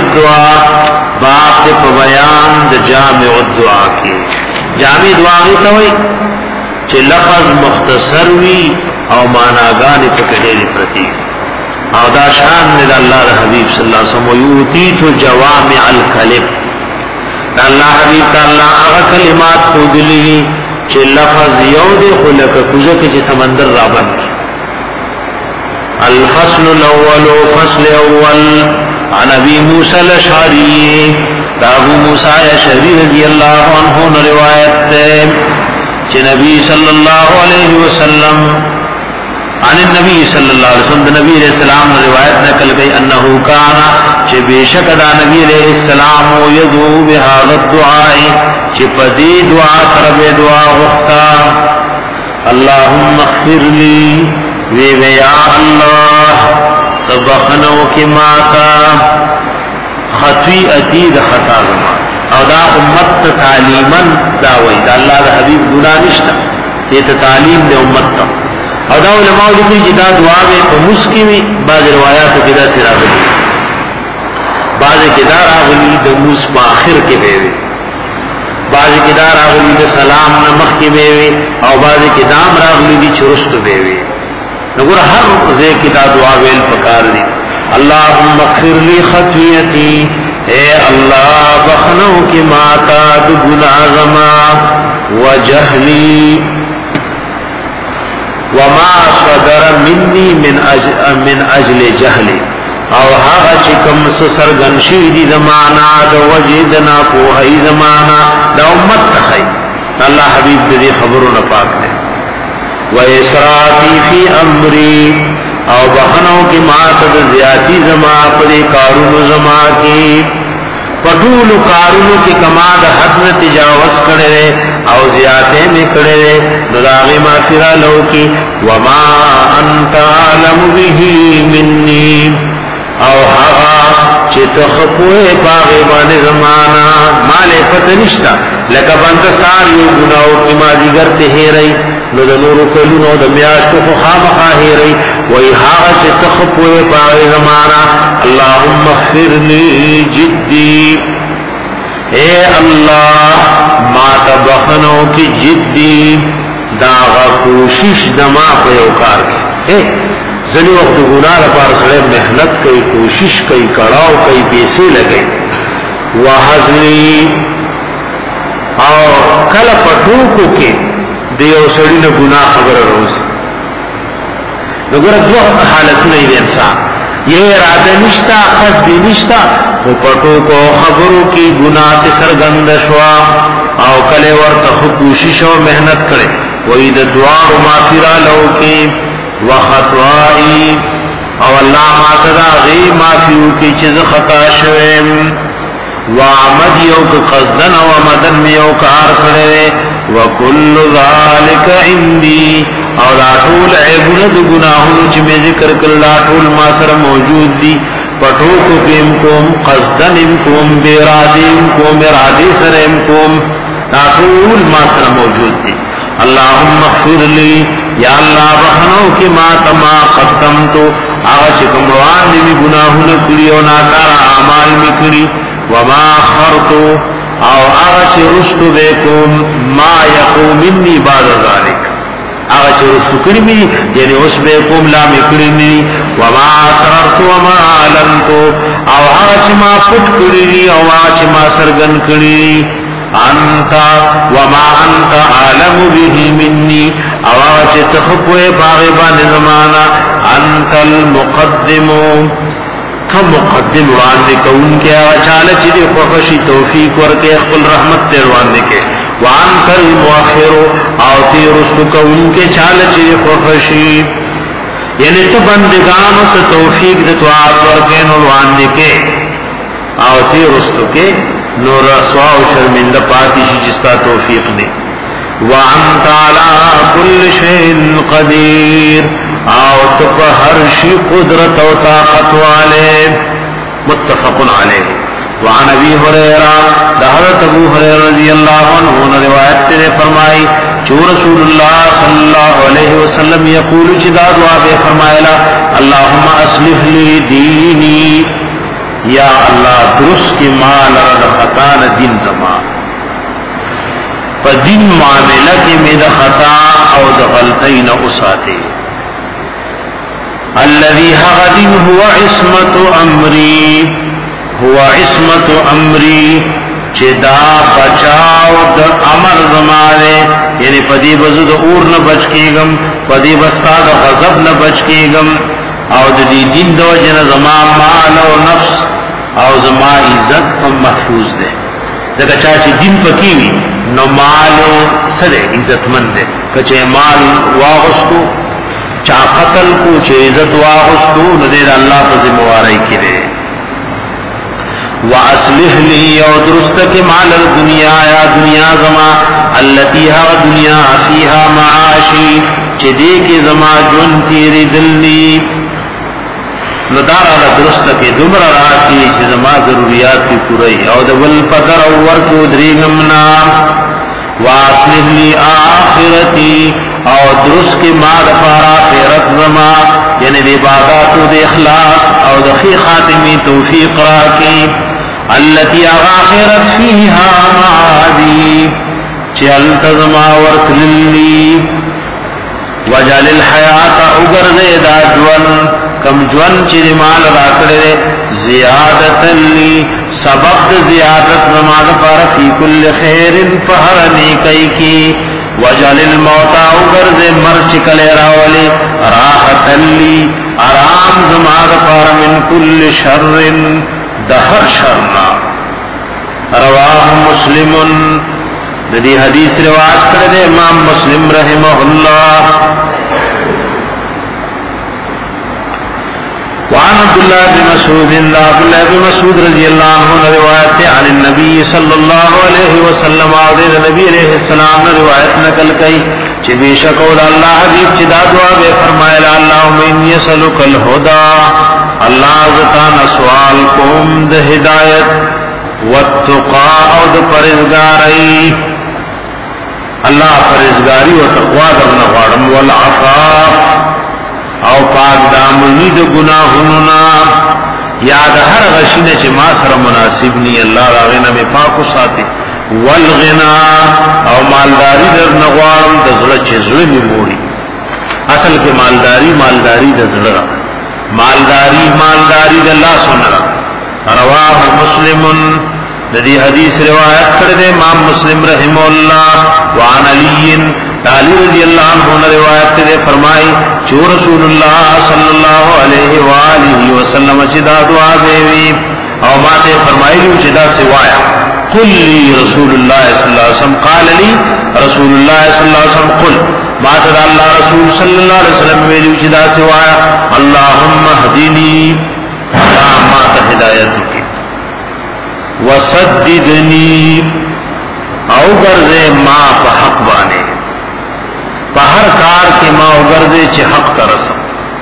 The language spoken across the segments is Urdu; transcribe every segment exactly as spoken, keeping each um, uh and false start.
الدعا باب په بیان د جامع الدعا کې. جامع دعا ته وایي چې لفظ مختصر وي او معناګانې پکې ډېرې پرتې او دا شان د الله حبیب صلی الله علیه وسلم یوتیت جوامع الکلم. الله حبیب تعالی هغه کلمات خو دلی چې لفظ یو دی خو لکه کوزه کې چې سمندر را باندې. الفصل الاول فصل اول عن ابي موسى الاشعري ابو موسى الاشعري رضی اللہ عنہ روایت ہے کہ نبی صلی اللہ علیہ وسلم عن النبي صلی اللہ علیہ وسلم نبی علیہ السلام روایت نقل گئی انه کان کہ بے شک دا نبی علیہ السلام یدعو بهذا الدعاء کہ پدی دعا سره دعا وختا اللهم اغفر لي وی یا اللہ تبخنو کی ماتا خطیئتی دا خطا زما او دا امت تعلیما داوی دا اللہ دا حبیب گناہ نشتا یہ تعلیم دا امت تا او دا علماء لکی جدا دعا میں پمس کی بھی بعض روایات کدا سرا گلی بعض کدا راغلی دا موس باخر کے بیوی بعض کدا راغلی دا سلام نمخ کے بیوی او بعض کدام راغلی دی چرست بیوی نگور ہر زی کدا دعا ویل پکار دی اللہم اغفر لی خطیئتی اے اللہ بخنو کی ماتا دو گناہ زما وجہلی وما صدر منی من اجل, من اجل جہلی او هغه چې کوم سرګن شي دي زمانہ د وجدنا پوهی زمانہ د امت ته الله حبیب دې خبرونه پاک دي و اسرافی فی امری او بخنو کی ماتد زیادی زما پدی کارونو زما کی پټول کارونو کی کما د حد نه تجاوز کړي او زیاته می کړي نو داغه معافرا لو کی وما انت علم به منی او هغه چې تخپوه باغ باندې زمانہ مال پته نشتا لکه بنده سار یو ګناو کی ما دیګر ته هېرای نو د نور کلونو د میاشتو خو خامخا هېرای وای هغه چې تخپوه باغ زمانہ اللهم اغفر لي جدي اے الله ما تبخنو کی جدی داغا کوشش دما په یو کار کې ځنی وخت ګناه لپاره سره مهنت کوي کوشش کوي کړهو کوي پیسې لګي وحزنی او کله پټوکو کې د یو سړي نه ګناه خبره روز وګوره دوه حالتونه دي انسان یہ اراده نشتا قصد نشتا او پټوکو خبرو کې ګناه ته سرګند شوا او کله ورته کوشش او مهنت کړي وې د دعا او معافرا لو کې وخطوائی او الله ما تدا غي معفو کی چیز خطا شوم وعمد یو قصدن او مدن یو کار کړي وکل ذالک عندي او لا ټول عیبونه د ګناهونو چې می ذکر کړل لا ټول ما سره موجود دي پټو کو کیم کوم قصدن کوم بیرادیم کوم ارادی سره کوم لا ټول ما سره موجود دي اللهم اغفر لي یا اللہ بخنو کی ما تما قدمتو آغا چکم روان دی گناہونا کری و ناکارا اعمال می کری وما خرتو او آغا چی رشتو بیکم ما یقو منی بعد ذالک آغا چی رشتو کری می یعنی اس بیکم لا می کری می وما اسررتو وما علمتو او آغا چی ما پت کری او آغا چی ما سرگن کری انتا وما انت عالم به مني او چې تخپوه باغبان زمانہ انت المقدم کم مقدم وړاندې کون کې چاله چې خوشي توفیق ورکې خپل رحمت ته وړاندې کې وانت المؤخر او تیر رسو کون کې چاله چې خوشي یعنی ته بندگانو ته توفیق د توعات ورکې نو وړاندې کې او تیر رسو کې نور رسوا و شرمندہ پاتی شی جستا توفیق نے وانت علی کل شیء قدیر او تپ ہر شی قدرت و طاقت والے متفق علیہ وعن ابی ہریرہ حضرت ابو ہریرہ رضی اللہ عنہ نے روایت سے فرمائی جو رسول اللہ صلی اللہ علیہ وسلم یقول چدا دعا فرمایا اللهم اصلح لی دینی یا اللہ درست کی مال را دا خطا نا دین زما پا دین معاملہ کی میں دا خطا او دا غلطی نا اساتے الذي حغدين هو عصمت امری هو عصمت امری چدا بچاو د امر زمانے یعنی پدی بزد اور نہ بچ کیگم پدی بستا د غضب نہ بچ کیگم او د دې دین دو جن زما مال او نفس او زما عزت هم محفوظ ده دغه چا چې دین پکې وي نو مال سره عزت مند ده کچې مال واغستو چا قتل کو چې عزت واغستو نو دې الله په ذمہواری کې ده واصلح لي او درست کے مال الدنیا یا دنیا زما التي ها دنیا فيها معاشی چې دې کې زما جون تیری دلنی ندار علی درست کے دمر راکی چې زما ضرورت کی پوری او د ول پدر او ور کو دریغمنا واصلح لي آخرتی او درست کے مال پارا خیرت زما یعنی عبادت او د اخلاص او د خی خاتمی توفیق راکی التي اغاخرت فيها معادي چل تزما ورتللی وجل الحیات اگر زیدہ جون کم جون چی مال راکڑے زیادتا لی سبب زیادت نماز پر فی کل خیر فہر نیکی کی وجل الموتا اگر زی مرچ کلے راولی راحتا لی آرام زماز پر من کل شر دہر شرنا رواہ مسلم ندی حدیث روایت کرده امام مسلم رحمہ اللہ وعن عبداللہ بن مسعود عبداللہ بن مسعود رضی اللہ عنہ روایت عن النبی صلی اللہ علیہ وسلم عدد نبی علیہ السلام نے روایت نقل کی چی بے شکود اللہ حبیب چی دا دعا بے فرمائے اللہم ان یسلک الہدا اللہ زتان سوال کوم د ہدایت والتقا او د پرهیزګاری اللہ پرهیزګاری او تقوا درنه غواړم والعفاف او پاک دامنی د گناهونو نا یاد هر غشینه چې ما سره مناسب نی الله راغې نه می پاک ساتي والغنا او مالداری درنه غواړم د زړه چې زړه می موړي اصل کې مالداری مالداری د زړه مالداری مالداری د الله سنت رواه مسلم ندی حدیث روایت کړه امام مسلم رحم الله وعن علی علی رضی اللہ عنہ نے روایت کړه فرمائی چې رسول الله صلی الله علیه و آله وسلم چې دا دعا دی او ماته فرمایلی چې دا سوایا قل لي رسول الله صلی الله علیه وسلم قال لي رسول الله صلی الله علیه وسلم قل ما ته الله رسول صلی الله علیه وسلم ویلو چې دا سوایا اللهم اهدني ما ته هدایت کی وسددني او ګرځه ما په حق باندې په هر کار کې ما وګرځه چې حق ترسم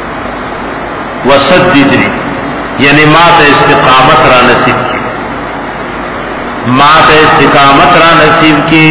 وسددني یعنی ما ته استقامت را نصیب کی ما ته استقامت را نصیب کی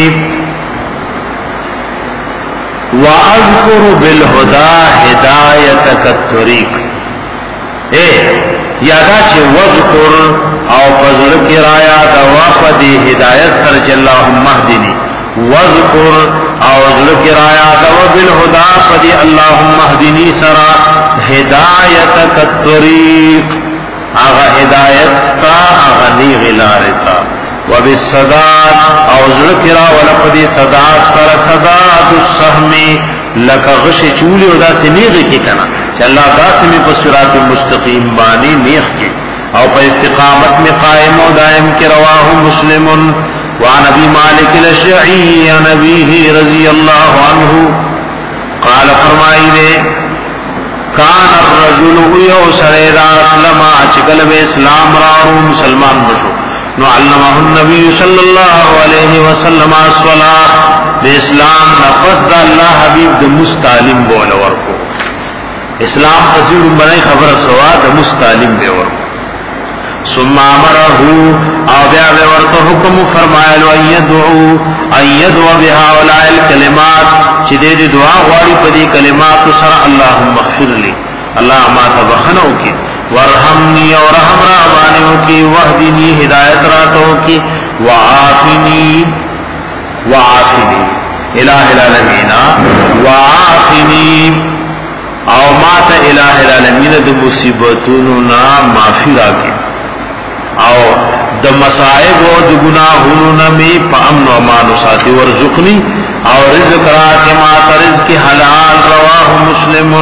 واذکر بالهدى هدایتک الطریق اے یادا چې وذکر او فضل کی رایا دا وافدی هدایت سر چې اللهم اهدنی وذکر او فضل کی رایا دا بالهدى فدی اللهم اهدنی سرا هدایتک الطریق اغا هدایت تا اغا نیغ لارتا وبالصداد او ذکر ولقد صداد سر صداد السهم لك غش چولی او دا سنیغ کی کنا چې الله داسې می په صراط مستقیم باندې نیغ کی او په استقامت میں قائم و دائم کی رواه مسلم وعن ابي مالك الاشعري عن ابيه رضی اللہ عنہ قال فرمائی دے کان الرجل یو سریدا اسلم چکل بے اسلام راو مسلمان بشو نو علمه النبي صلی اللہ علیہ وسلم الصلاة بے اسلام نفس دا اللہ حبیب دا مستعلم بولا ورکو اسلام تصویر بنائی خبر سوا دا مستعلم بے ورکو ثم امره او بیا ورته حکم فرمایلو ايدعو ايدعو بهؤلاء الكلمات چې دې دعا غواړي په دې کلمات سره اللهم اغفر لي الله ما تبخنو کې ورحمنی اور رحم رابانیوں کی وحدنی ہدایت راتوں کی وعافنی وعافنی الہ العالمین وعافنی او مات الہ العالمین د مصیبتونو نا معافی راکی او د مصائب او د گناہونو نا می پا امن و امان ساتي ورزقنی او رزق راکی مات رزق حلال رواہ مسلم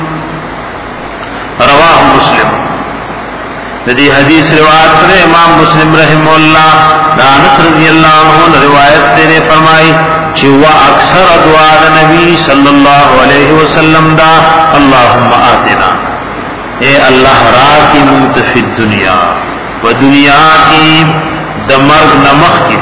رواہ مسلم ندی حدیث روایت کرے امام مسلم رحمہ اللہ دانس رضی اللہ عنہ روایت تیرے فرمائی چوا اکثر دعا نبی صلی اللہ علیہ وسلم دا اللہم آتنا اے اللہ راکی منتفی الدنیا و دنیا کی دمرگ نمخ کی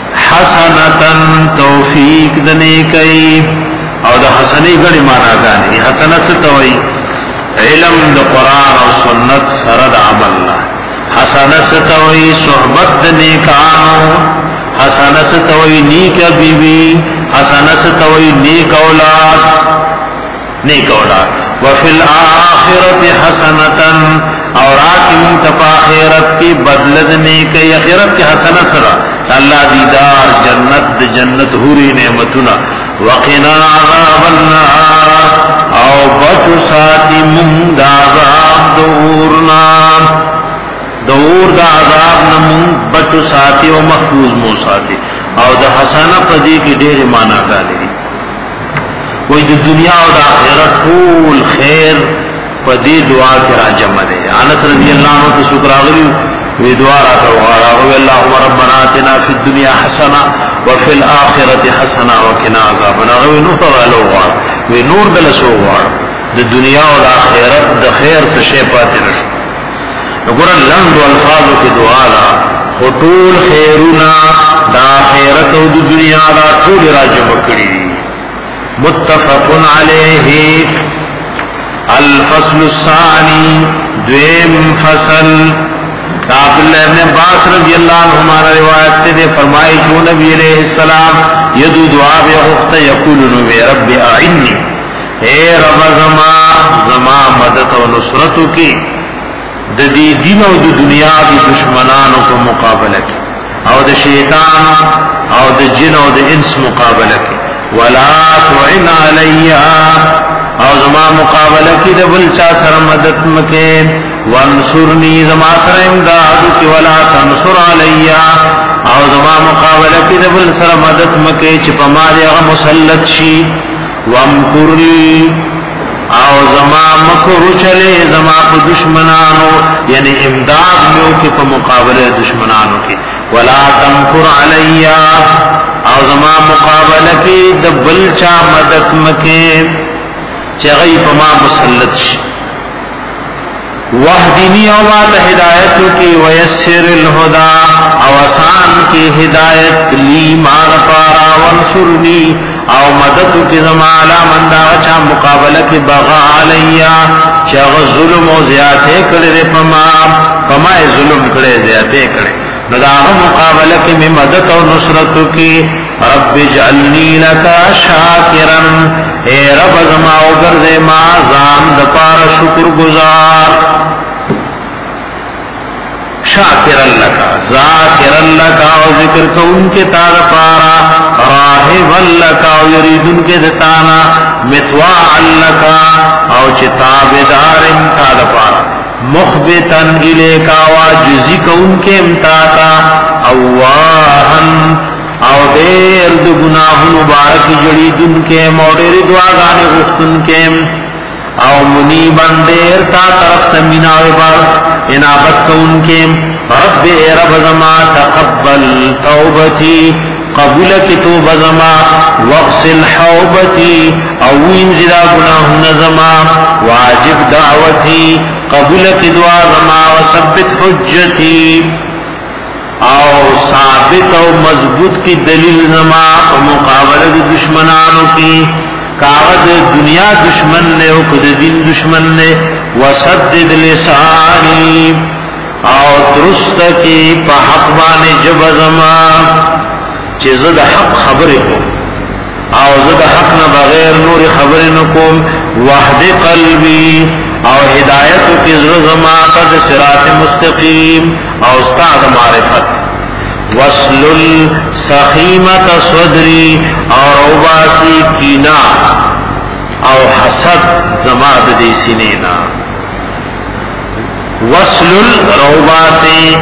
حسنتن توفیق دنے کئی او دا حسنی گڑی مانا گانی حسنت ستوئی علم دا قرآن و سنت سرد عملنا حسنت ستوئی صحبت دنے کانو حسنت ستوئی نیک بیوی حسنت ستوئی نیک اولاد نیک اولاد وفی الآخرت حسنتن اور آتی منتفا آخرت کی بدلد نیک آخرت کی حسنت سرا اللہ دیدار جنت جنت حوری نعمتنا وقنا عذاب النار او بچو ساتی من دا عذاب دورنا دور دا عذاب نمون بچو ساتی و محفوظ مو ساتی او دا حسنہ پدی کی دیر مانا گالی کوئی دا دنیا و دا آخرت طول خیر پدی دعا کی را جمع دے انس رضی اللہ عنہ تو شکر آگلی وی دعا را تروارا وی اللہم ربنا آتنا فی الدنیا حسنہ وفی الآخرت حسنہ وکنا عذابنا وی نور علو غار وی نور دلسو غار دا دنیا و دا آخرت دا خیر سے شیپاتی رشو نگورا لند و الفاظو کی دعا لا خطول خیرونا دا خیرت و دا دنیا دا طول را جمع کری متفق علیہ الفصل الثانی دویم فصل عبداللہ ابن عباس رضی اللہ عنہ ہمارا روایت تے فرمائی جو نبی علیہ السلام یدو دعا بے غفت یقولن بے رب اعنی اے رب زما زما مدد و نصرتو کی دی دین او د دنیا دی دشمنانو کو مقابلہ کی او د شیطان او د جن او د انس مقابلہ کی ولا تعن علی او زما مقابلہ کی د بل چا سره مدد مکه وانصرنی زما سره امداد کی ولا تنصر علی او زما مقابلہ کی د بل سره مدد مکه چې په ما دی هغه مسلط شي وامکر لی او زما مکر چلے زما په دشمنانو یعنی امداد میو کی په مقابله دشمنانو کی ولا تمکر علی او زما مقابله کی د بلچا مدد مکه چغی په ما مسلط شي وحدنی او ما ہدایت کی ویسر الہدا او آسان کی ہدایت لی مار پارا وانصرنی او مدد کی زمالا مندا چا مقابلہ کی بغا علیا چاغ ظلم او زیاتے کڑے پما پما ظلم کڑے زیاتے کڑے ندا مقابلہ کی میں مدد اور نصرت کی رب اجعلنی لکا شاکرا اے رب زما او گردے ما زان دپار شکر گزار شاکرا لکا ذاکرا لکا او ذکر کو ان کے تار پارا راہبا لکا او یرید ان کے دتانا متواعا لکا او چتابدار امتاد پارا مخبتن الیکا واجزی کو ان کے امتاتا اواہن او دیر دو گناہ مبارک جڑید ان کے موڑیر دعاگان غفتن کے او منیبن دیر تا طرف تمینا بار انابت کو ان کے رب اے رب زما تقبل توبتی قبول کی توب زما وغسل حوبتی او انزلا گناہ نزما واجب دعوتی قبول کی دعا زما وثبت حجتی او ثابت او مضبوط کی دلیل زما او مقابلہ دشمنانوں کی کاغذ دنیا دشمن نے او خود دین دشمن نے وسدد لسانی او درست کی په حق باندې جب زما چې زه د حق خبرې کوم او زد حق نه بغیر نور خبر نکوم وحد قلبی او هدایت کی زما قد صراط مستقیم او استاد معرفت وصل سخیمت صدری اور اوباسی کینا او حسد زما د دې سینینا وصل روباسی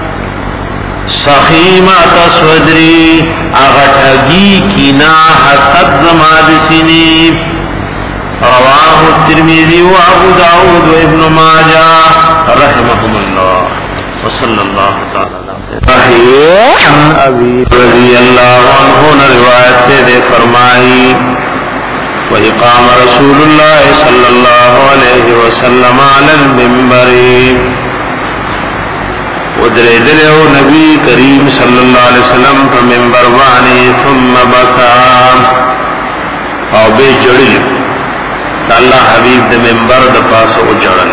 سخیمت صدری اغتگی کینا حسد زما د سینی رواه الترمذی و ابو داود و ابن ماجہ رحمهم الله وصلی اللہ تعالی عن ابی رضی اللہ عنہ نے روایت سے فرمائی وَإِقَامَ رَسُولُ اللَّهِ صَلَّى اللَّهُ عَلَيْهِ وَسَلَّمَ عَلَى الْمِنْبَرِ ودریدلو نبی کریم صلی اللہ علیہ وسلم پر منبر بانی ثم بکا او بے جڑل اللہ حبیب د منبر د پاس او جڑل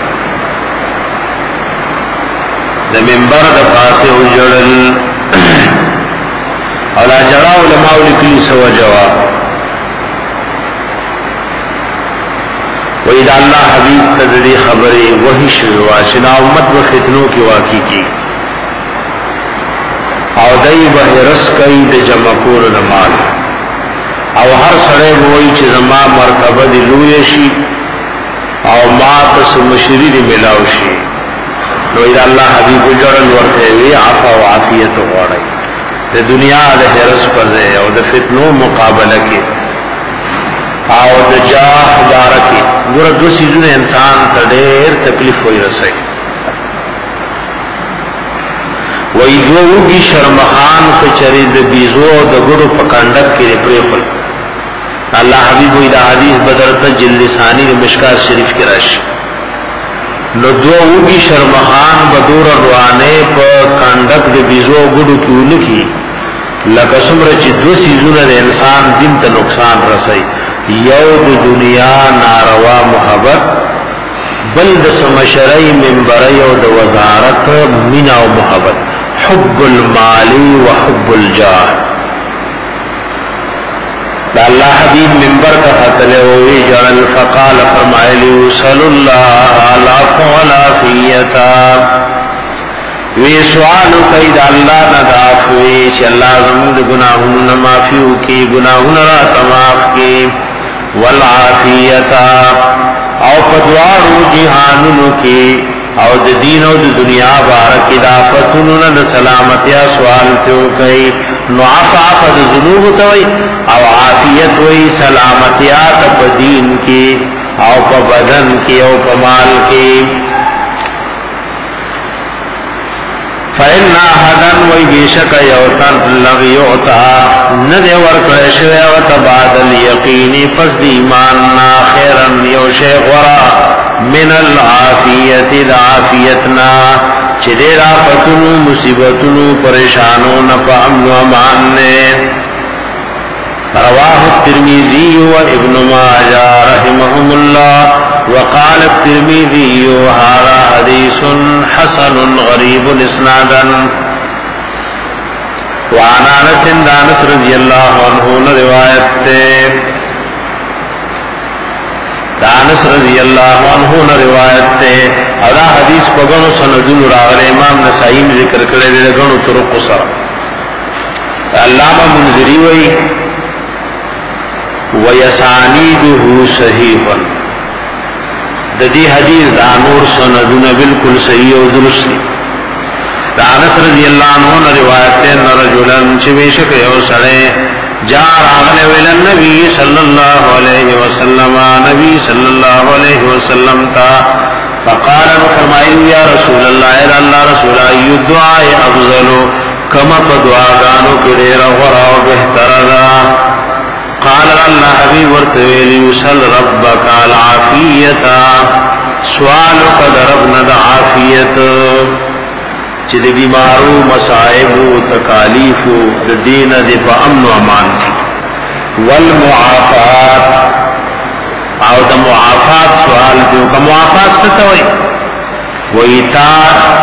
د منبر د پاس او جڑل اولا جڑا علماء لکلی سو جواب وإذا اللہ حبیب تدری خبری وحی شویوا چنا امت و فتنوں کی واقعی کی او دای بحرس کئی د جمع کور نمال او هر سڑے بوئی چی زما مرتبه دی لوی شی او ما تس مشری دی ملاو شی نو اذا اللہ حبیب جرن ورته وی عفا و عافیت غوړی د دنیا د حرس پر او د فتنوں مقابله کی او د جاه بارکی ګور دو سيزونه انسان ته ډېر تکلیف وي رسي وای دوی شرمخان کچری د بیزو د ګورو په کاندک کې پرېخل الله حبيب وی دا حدیث بدرته جلد ثانی د مشکات شریف کې راشي نو دوی شرمخان بدور روانه په کاندک د بیزو ګورو کې ولکی لکه څومره چې دو سيزونه د انسان دین ته نقصان رسي یو د دنیا ناروا محبت بل د سمشرعی منبري او د وزارت مینا او محبت حب المال و حب الجاه دا الله حبیب منبر کا خطل ہوئی جعل فقال فرمائلی صلی اللہ علیہ والعافیتا وی سوالو کئی دا اللہ ندافوی چی اللہ زمود گناہون مافیو کی گناہون را تماف کی والعافیتا او پدوارو جہانونو کی او د دین او د دنیا بارک اضافتونو د سلامتیا سوال تیو کئی نو عفا د ذنوب توي او عافیت وی سلامتیا په دین کی او په بدن کی او په مال کی فإن أحدن وی بیشک یوتن لغ یعطا ندے ورکرشو و تبادل یقینی پس دی ایماننا خیرن یو شیخ ورا من العافیت العافیتنا چی دیر آفتنو مصیبتنو پریشانو نفع امن و امان نے رواه الترمذی و ابن ماجہ رحمهم اللہ وقال الترمذی هذا حدیث حسن غریب اسنادا وعن انس انس رضی اللہ عنہ روایت تے انس رضی اللہ عنہ روایت تے اور حدیث پگنو سندون راغل امام نسائی ذکر کرے دے گنو طرق سر علامہ منذری وی ویسانیدہ صحیح د دې حدیث دا نور سندونه بالکل صحیح او درست دي دا انس رضی الله عنه روایت ده رجلن چې بشک یو سره جا راغله ویل نبی صلی الله علیه وسلم نبی صلی الله علیه وسلم تا فقال فرمایي یا رسول الله اے الله رسول ای دعاء افضل کما دعاګانو کې ډېر غوړه او بهتر ده قال الله حبيب ورتویل یسل ربک العافیتا سوالو قد ربنا د عافیت چې د بیمارو مصائب او تکالیف د دین د په امن او امان والمعافات او د معافات سوال دی کوم معافات څه وایي وایتا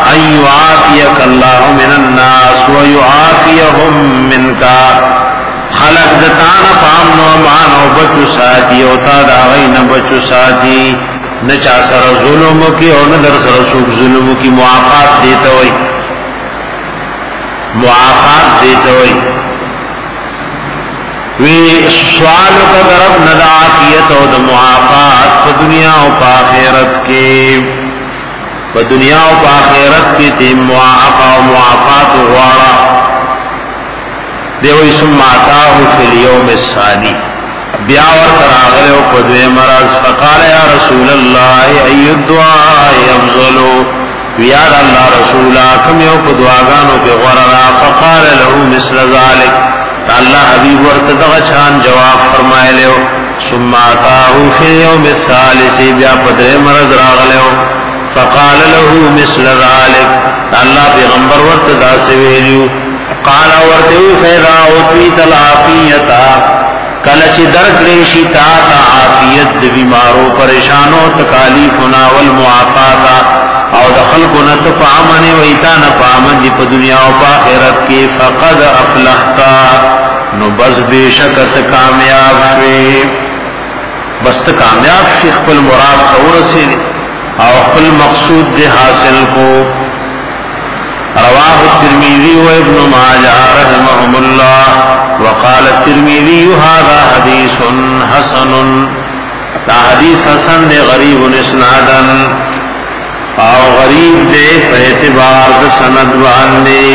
ایعافیک الله من الناس ويعافیهم منک خلق دتان پام نو مانو بچو ساتي او تا دا غي نه بچو ساتي نه چا سره ظلم کی او نه در سره سوق ظلم کی معافات دیته وي معافات دیته وي وی سوال کا طرف ندا عافیت او د معافات په دنیا او په آخرت کې په دنیا او په آخرت کې دې معافات او معافات غواړه دیوی ثم آتاه فی اليوم الثانی بیا ورته راغله او په دې مرز فقال یا رسول الله ای الدعاء افضل یا الله رسولا کوم یو په دعاګانو کې غوړه فقال له مثل ذلك الله حبیب ورته دغه چان جواب فرمایلو ثم آتاه فی اليوم الثالث بیا په دې مرز راغله فقال له مثل ذلك الله پیغمبر ورته داسې ویلو قال ورته فیرا اوتیت العافیتا کله چې درکړې شي تا ته عافیت د بیمارو پریشانو تکالیفنا والمعافات او د خلقنا ته پامنه ویتا نه پامن دی په دنیا او په آخرت کې فقد افلحت نو بس بشکت کامیاب شي بس ته کامیاب شي خپل مراد اورسي او خپل مقصود دې حاصل کو رواه الترمذي وابن ماجه رحمهم الله وقال الترمذي هذا حديث حسن دا حدیث حسن دے غریب اسنادا او غریب دے په اعتبار د سند باندې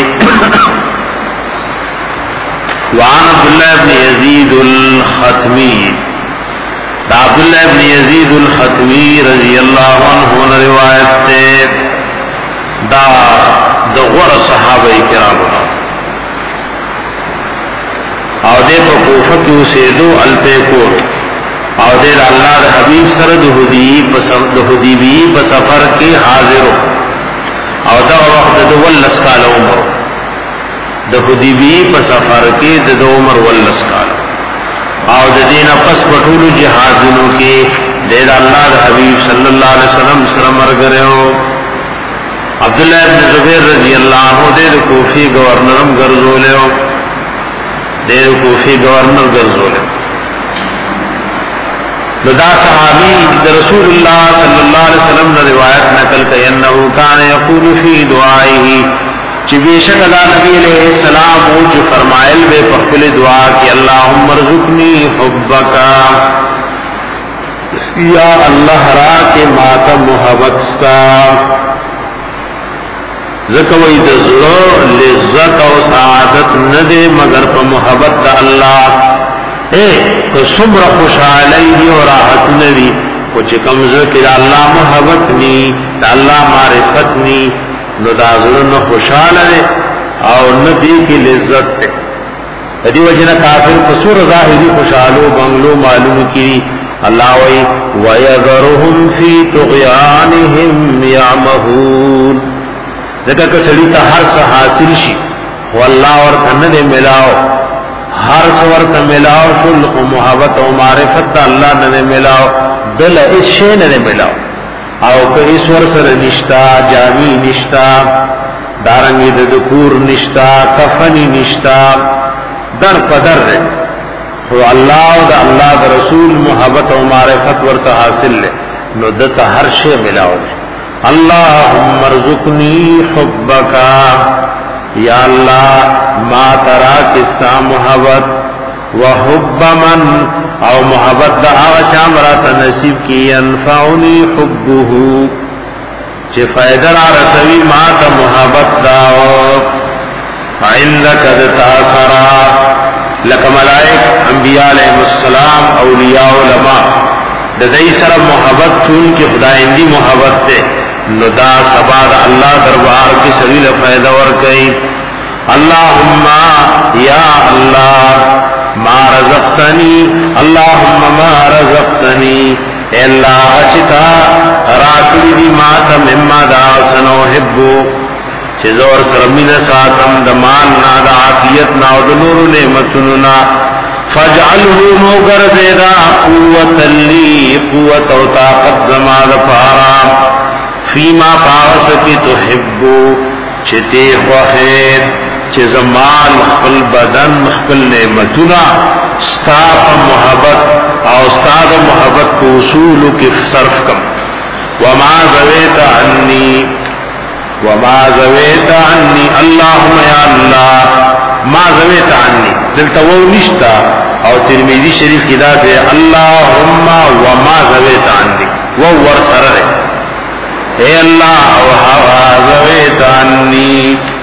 وعن عبد الله بن يزيد الختمي دا عبد الله بن يزيد الختمي رضی اللہ عنہ روایت تے دا د غور صحابه کرام او دې په کوفه کې اوسېدو الته کور او دې الله د حبيب سره د هدي په سفر د هديبي په سفر کې حاضر او دا وخت د ولس کال عمر د هديبي په سفر کې د عمر ولس کال او د دینه پس پټول جهادونو کې د الله د حبيب صلی الله علیه وسلم سره مرګره عبداللہ ابن زبیر رضی اللہ عنہ دیر کوفی گورنرم گرزولیو دیر کوفی گورنر گرزولیو لدا صحابی رسول اللہ صلی اللہ علیہ وسلم نے روایت نقل کہ انہو کان یقول فی دعائیہی چی بیشک اللہ نبی علیہ السلام اوچ فرمائل بے پخبل دعا کی اللہم ارزقنی حبکا یا اللہ را کے ماتا محبتستا زکوی د زړه لذت او سعادت نه دی مگر په محبت د الله اے کو صبر خوشاله دی او راحت نه دی او چې کوم ځکه د الله محبت ني د الله معرفت ني نو د زړه نه خوشاله او نه دی کی لذت ده دې وجنه کافر په سور ظاهري خوشاله بنگلو معلوم کی الله وی ويذرهم في طغيانهم يعمهون ذکر که سړی ته هر څه حاصل شي والله ورته نه ملاو هر څه ورته ملاو شل او محبت او معرفت الله نه ملاو بل هیڅ شی نه ملاو او که ایشور سره نشتا جامی نشتا دارنګي د ذکر نشتا کفنی نشتا در پدر ده خو الله او د الله د رسول محبت او معرفت ورته حاصل له نو دته هر شی ملاو اللهم ارزقنی حبکا یا اللہ ما ترا کستا محبت وحب من او محبت دا آغا شامرات نصیب کی انفعنی حبه چه فائدر رسوی ما تا محبت داو عندک دتا سرا لکا ملائک انبیاء علیہ السلام اولیاء علماء ددائی سر محبت چون کی خدایندی محبت تے نو دا سبا دا اللہ دربار کی سبیل فائدہ ورکئی اللہم یا اللہ ما رزقتنی اللہم ما رزقتنی اے اللہ اچتا راکلی دی ماتا مما دا سنو حبو چیزور سرمین ساتم دا مالنا دا عافیتنا و دا نور نعمتننا فاجعله موگر دیدا قوتا لی قوت و طاقت زمان پارام فیما پاس کی تحبو چتے خوخیر چې زمال خپل بدن خپل نعمتونه ستا په محبت او ستا د محبت په اصولو کې صرف کم وما زویت عني وما زویت عني اللهم یا الله ما زویت عني دلته و نشتا او ترمذی شریف کې دا دی اللهم وما زویت عني و ور سره اے الله وما زویت عني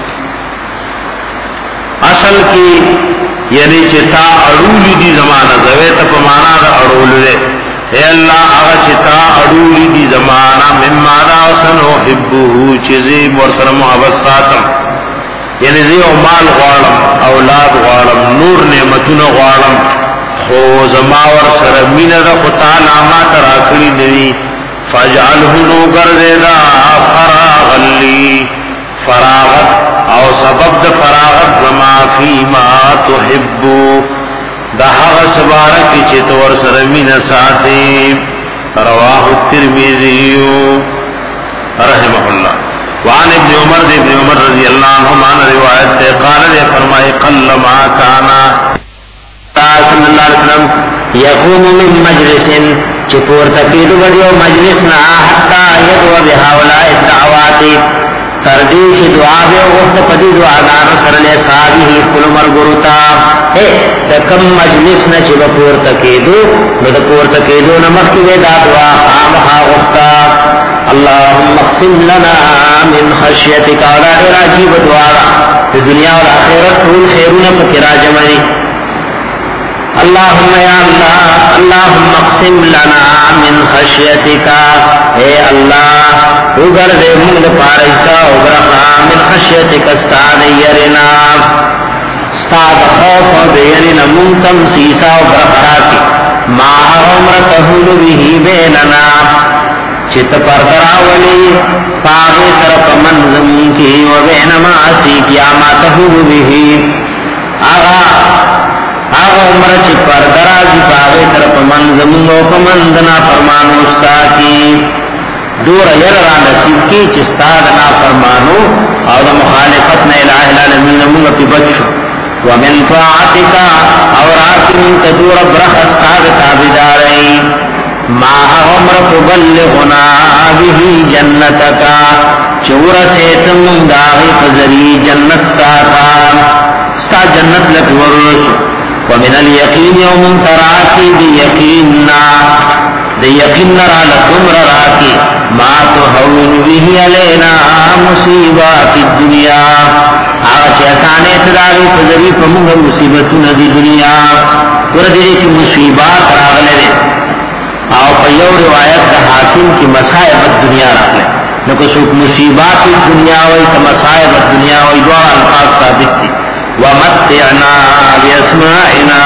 اصل کی یعنی چتا اڑولی دی زمانہ زویت په معنا دا اڑول دے اے اللہ هغه چتا اڑولی دی زمانہ مما دا سنو حبه چیزی ورسره محبت ساتم یعنی زی او مال غواړم اولاد غواړم نور نعمتونه غواړم خو زما ورسره مینا دا خدا نامه تراکلی دی فاجعله نو ګرځیدا فراغ لی فراغت او سبب د فراغت زما فيما تحب دا هغه سبارک چې تور سره مینا ساتي رواه الترمذي رحمه الله وعن ابن عمر ابن عمر رضی اللہ عنہما روایت ہے قال نے فرمائے قل ما كان صلی اللہ علیہ وسلم يقوم من مجلس چپور تکید وڑیو مجلس نہ حتا يدعو بهؤلاء الدعوات تردی چې دعا به وخت پدی دعاګانو سره له صاحب خپل مرګورتا اے د کوم مجلس نه چې پور تکیدو نو د پور تکیدو نه مخکې دا دعا خامخا وختا اللهم اقسم لنا من خشيتك ولا راجيب دعا په دنیا او آخرت ټول خیرونه پکې راجمعي اللهم یا الله اللهم اقسم لنا من خشيتك اے الله وګر دې موږ لپاره ایسا او برخه من خشيتك استاد يرنا استاد خوف دې نه موږ تم سیسا او برخه ما عمرته به بيننا چت پردراولی پاغی طرف منظم کی و بینما اسی قیامته به آغا آغا عمر چی پردرازی پاغی طرف منظم و پمندنا فرمانو استا کی دور یر را نصیب کی چستا دنا فرمانو او دا مخالفت نا الہ العالمین منگا پی بچو ومن طاعتکا اور آتی من تدور برخ استاد تابدارئی ما عمر تبلغنا به جنتك چور سیتم داغی فزری جنت ساتا ستا جنت لکورس ومن الیقین یوم تراکی دی یقیننا دی یقین را لکم راکی ما تحول به علینا مصیبات الدنیا آغا چیسانے تداغی فزری فمونگ مصیبتون دی دنیا وردی کی مصیبات راغلے دے او په یو روایت د حاکم کی مصائب الدنیا راغله نو کو څوک مصیبات الدنیا او ک مصائب الدنیا او دوه الفاظ ثابت دي ومتعنا باسماعنا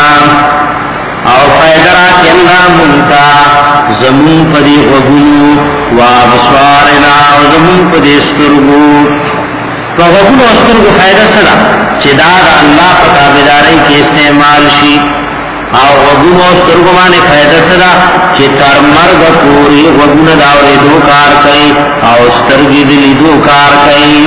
او فیدرا کنا منتا زمون پدی وغلو و بصارنا او زمون پدی سترغو په وغلو سترغو فائدہ سره چې دا الله په تابعداري کې استعمال شي او وګونو سترګو باندې فائدہ سره چې تر مرګ پورې وګونو دا ورې دو کار کوي او سترګې دې لیدو کار کوي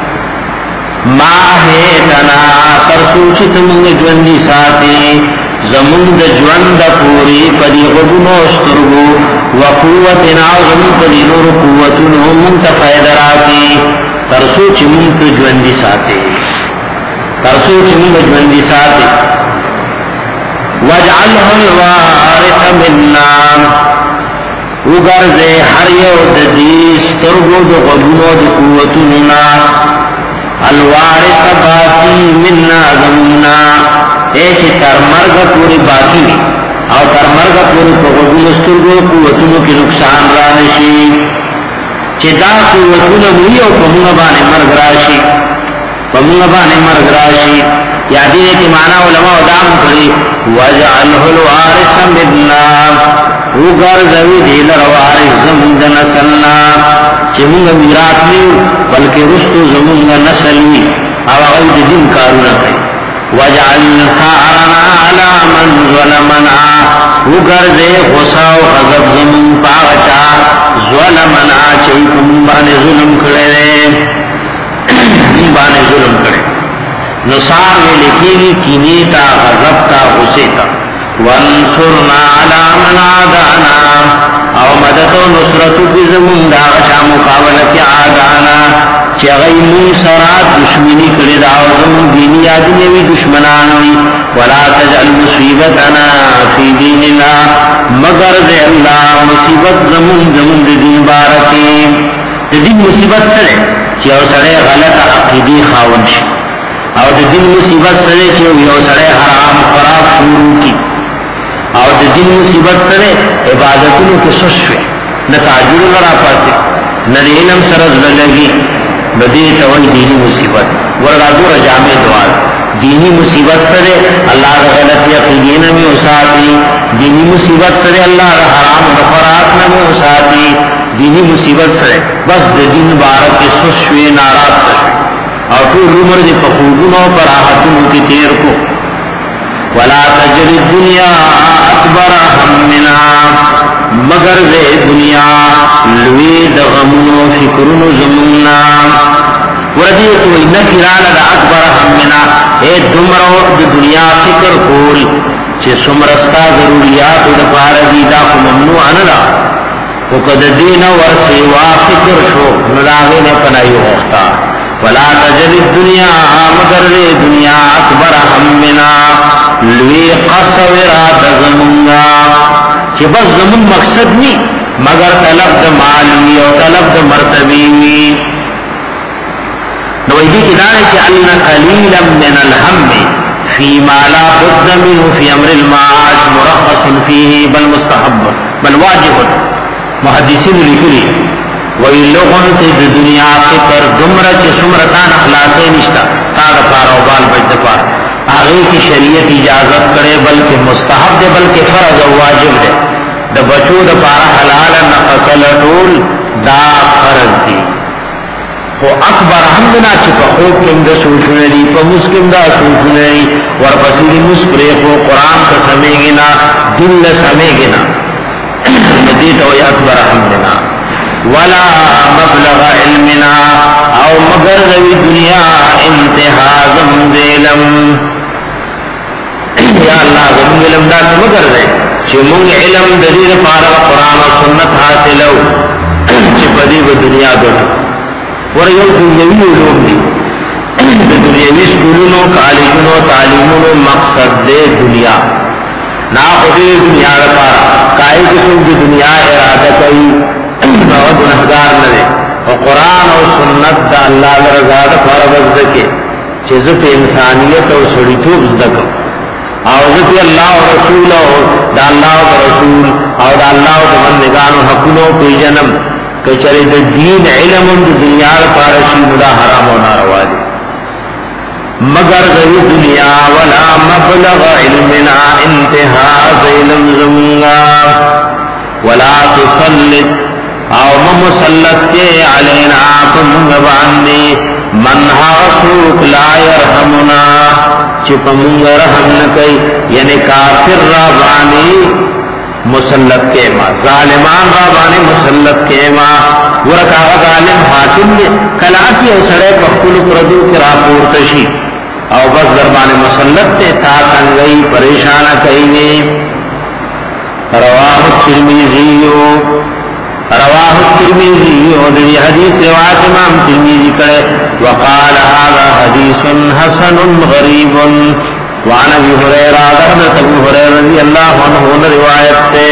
ما هیتنا تر سوچ تمنګ ژوندۍ ساتي زمون د ژوند پورې پدې وګونو سترګو وقوتنا زمون پدې نور قوتونو مون ته فائدہ راکې تر سوچ مون ته ژوندۍ ساتي تر سوچ مون ژوندۍ ساتي وَاجْعَلْهُ الْوَارِثَ مِنَّا وګرځه هر یو د دې سترګو د غوږونو د قوتونو نا الوارث باقی منا زمنا ایچ تر مرګ پوری باقی او تر مرګ پوری په غوږونو سترګو قوتونو کې نقصان را نشي چې دا قوتونه مو یو په موږ باندې مرګ راشي په موږ باندې مرګ راشي یا دې کې معنا علماء دام کړی وَاجْعَلْهُ الْوَارِثَ مِنَّا وګرځوي دې له وارث زمونږ نسلنا چې موږ میراث نیو بلکې رستو زمونږ نسل وي او هغه دې دین کارونه کوي وَاجْعَلْ ثَارَنَا عَلَى مَنْ ظَلَمَنَا وګرځي غصه او غضب زمون پاچا ظلمنا چې کوم باندې ظلم کړي باندې ظلم کړي نصار لکینی کینی تا غضب تا غصے تا وانصرنا علی من عادانا او مدد و نصرتو کی زمون دا غشا مقابلت عادانا چی غی من سرات دشمنی کرد او زمون دینی آدنیوی دشمنانوی ولا تجعل مصیبتنا فی دیننا مگر دے اللہ مصیبت زمون زمون دین بارکی دین مصیبت سرے چی او سرے غلط عقیدی خاون شی او دین مصیبت سرے چی او سرے حرام خراب شروع کی او د دین مصیبت سره عبادتونو کې سوشوي نه تعجل نه را پاتې نه علم سره زلګي بدی ته وایي دینی مصیبت ورغاړو رجامه دوال دینی مصیبت سره الله د غلط یقین نه اوساتي دینی مصیبت سره الله د حرام او خوراک نه اوساتي دینی مصیبت سره بس د دین بارک کې سوشوي ناراض او ټول عمر دې په خوبونو پر راحتونو کې تیر کو ولا تجر الدنيا اکبر همنا مگر دے دنیا لوی دغمونو فکرونو زموننا وردیتو انکران دا اکبر همنا اے دمرو دا دنیا فکر کول چه سمرستا ضروریات دا پاردی دا کو ممنوع ندا وکد دین ورسیوا فکر شو نلاغین پنایو اختا ولا تجر الدنيا مگر دے دنیا اکبر همنا لوی قصورات زمونگا چی بس زمون مقصد نی مگر طلب دا مالوی و طلب دا مرتبیوی نویدی کدانے چی اللہ قلیلا من الهم فی ما لا بد منه فی امر المعاش مرخص فیه بل مستحب بل واجب محدثین لکلی وی لغن تی دنیا فکر دمرا چی سمرتان اخلاقی نشتا تا دا پارا و بال بجد پارا آغی کی شریعت اجازت کرے بلکہ مستحب دے بلکہ فرض و واجب دے دا بچو دا پارا حلالا نفقل طول دا فرض دی خو اکبر حمدنا چی پا خوب کم دا سوچنری پا مسکم دا سوچنری ورپسیلی مسپریخو قرآن کا سمیگنا دل سمیگنا ندیتا وی اکبر حمدنا ولا مبلغ علمنا او مگر دوی دنیا انتحازم دیلم یا اللہ زمون علم دا مگر دے چی مونگ علم دلیل پارا قرآن و سنت حاصلو چی پدی و دنیا دوٹو ور یو دنیاوی علوم دی دنیاوی سکولونو کالجونو تعلیمونو مقصد دے دنیا نا خودی دنیا دا پارا کائی کسو دی دنیا ارادہ کئی بہت گناہگار نہ دے اور قرآن اور سنت دا اللہ رضا دا پارا بزدکے چیزت انسانیت اور سڑیتوب زدکو اور ذکر اللہ و رسول اور دا اللہ و رسول اور دا اللہ و بندگان و حقنوں پی جنم کہ چلے دا دین علم دا دنیا پارشی مدا حرام و ناروا دی مگر غیر دنیا ولا مبلغ علمنا انتہاز علم زمنا ولا تسلط او ممسلط کے علینا کم باندی من حاسوک لا یرحمنا چپ منگ رحم نکی یعنی کافر رابانی مسلط کے ما ظالمان رابانی مسلط کے ما ورکا ظالم حاکم نے کلاکی او سڑے پخکل پردو کی راپورتشی او بس دربان مسلط تے تا تنگئی پریشانہ کئینے رواہ الترمذیو رواہ الترمذی اور یہ حدیث روایت امام ترمذی کرے وقال هذا حدیث حسن غریب وعن ابی ہریرہ حضرت ابو ہریرہ رضی اللہ عنہ نے روایت سے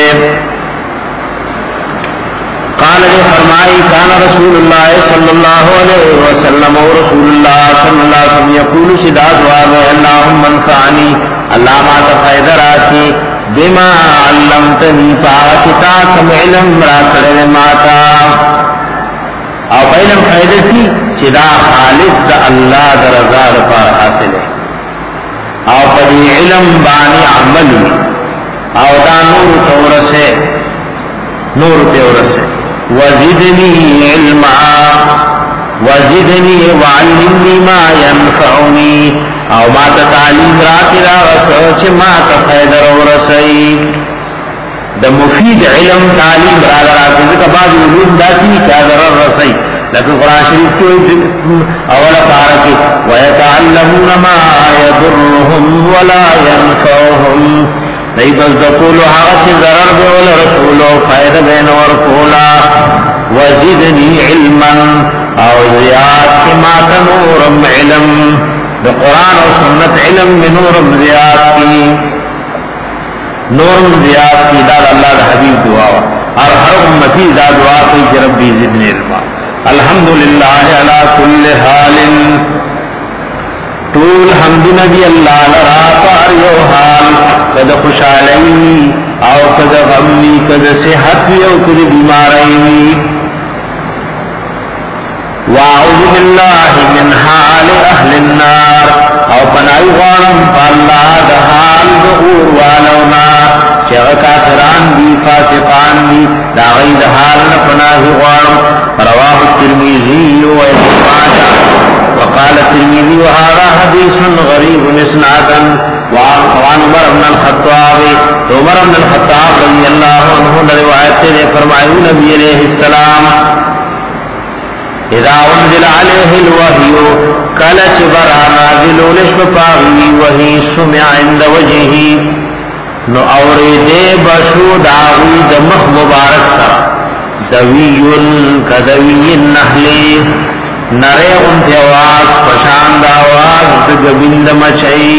قال نے فرمائی کان رسول اللہ صلی اللہ علیہ وسلم اور رسول اللہ صلی اللہ علیہ وسلم یقول شدا دعا اللهم انفعنی اللہ ما فائدہ راکی بما علمتنی فاکتا کم علم را کرے ماتا او علم فائدتی چدا خالص دا اللہ دا رضا پر حاصل ہے او پدی علم بانی عمل او دا نور تورسے نور تورسے وزدنی علما وزدنی وعلمنی ما ینفعنی او ما تا تعلیم راتی را رسوچ ما تا خیدر و رسئی دا مفید علم تعلیم را راتی ذکر بعض علوم داتی کیا ضرر رسئی لیکن قرآن شریف کے اولا پارکی وَيَتَعَلَّمُ يعلمون ما يضرهم ولا ينفعهم دی بس دقولو حاغت ضرر بے والرسولو فائدہ بین ورکولا وزدنی علما او زیاد کی ماتا نورم علم دا قرآن و سنت علم میں نورم زیاد کی نورم زیاد کی داد اللہ دا حبیب دعا اور ہر امتی دا دعا کی کہ ربی زدنی علما الحمدللہ علی کل حال طول حمد نبی اللہ لرا پار یو حال کد خوشحالی او کد غمی کد صحت او کد بیماری واعوذ باللہ من حال اہل النار او پنائی غارم فاللہ دا حال دعور والونا چغ کافران دی فاسقان دی دا غید حال نپناہی غارم رواہ الترمیزی و ابن ماجہ وقال الترمذي وهذا حديث غريب اسنادا وعن عمر بن الخطاب عمر بن الخطاب رضي الله عنه روایت سے فرمایا نبی علیہ السلام اذا انزل عليه الوحي كلت برا نازل لشفاوي وهي سمع عند وجهه نو اورده بشو داوی دمخ مبارک سرا دوی کدوی النحل نرے انتی آواز پشاند آواز دگبند مچئی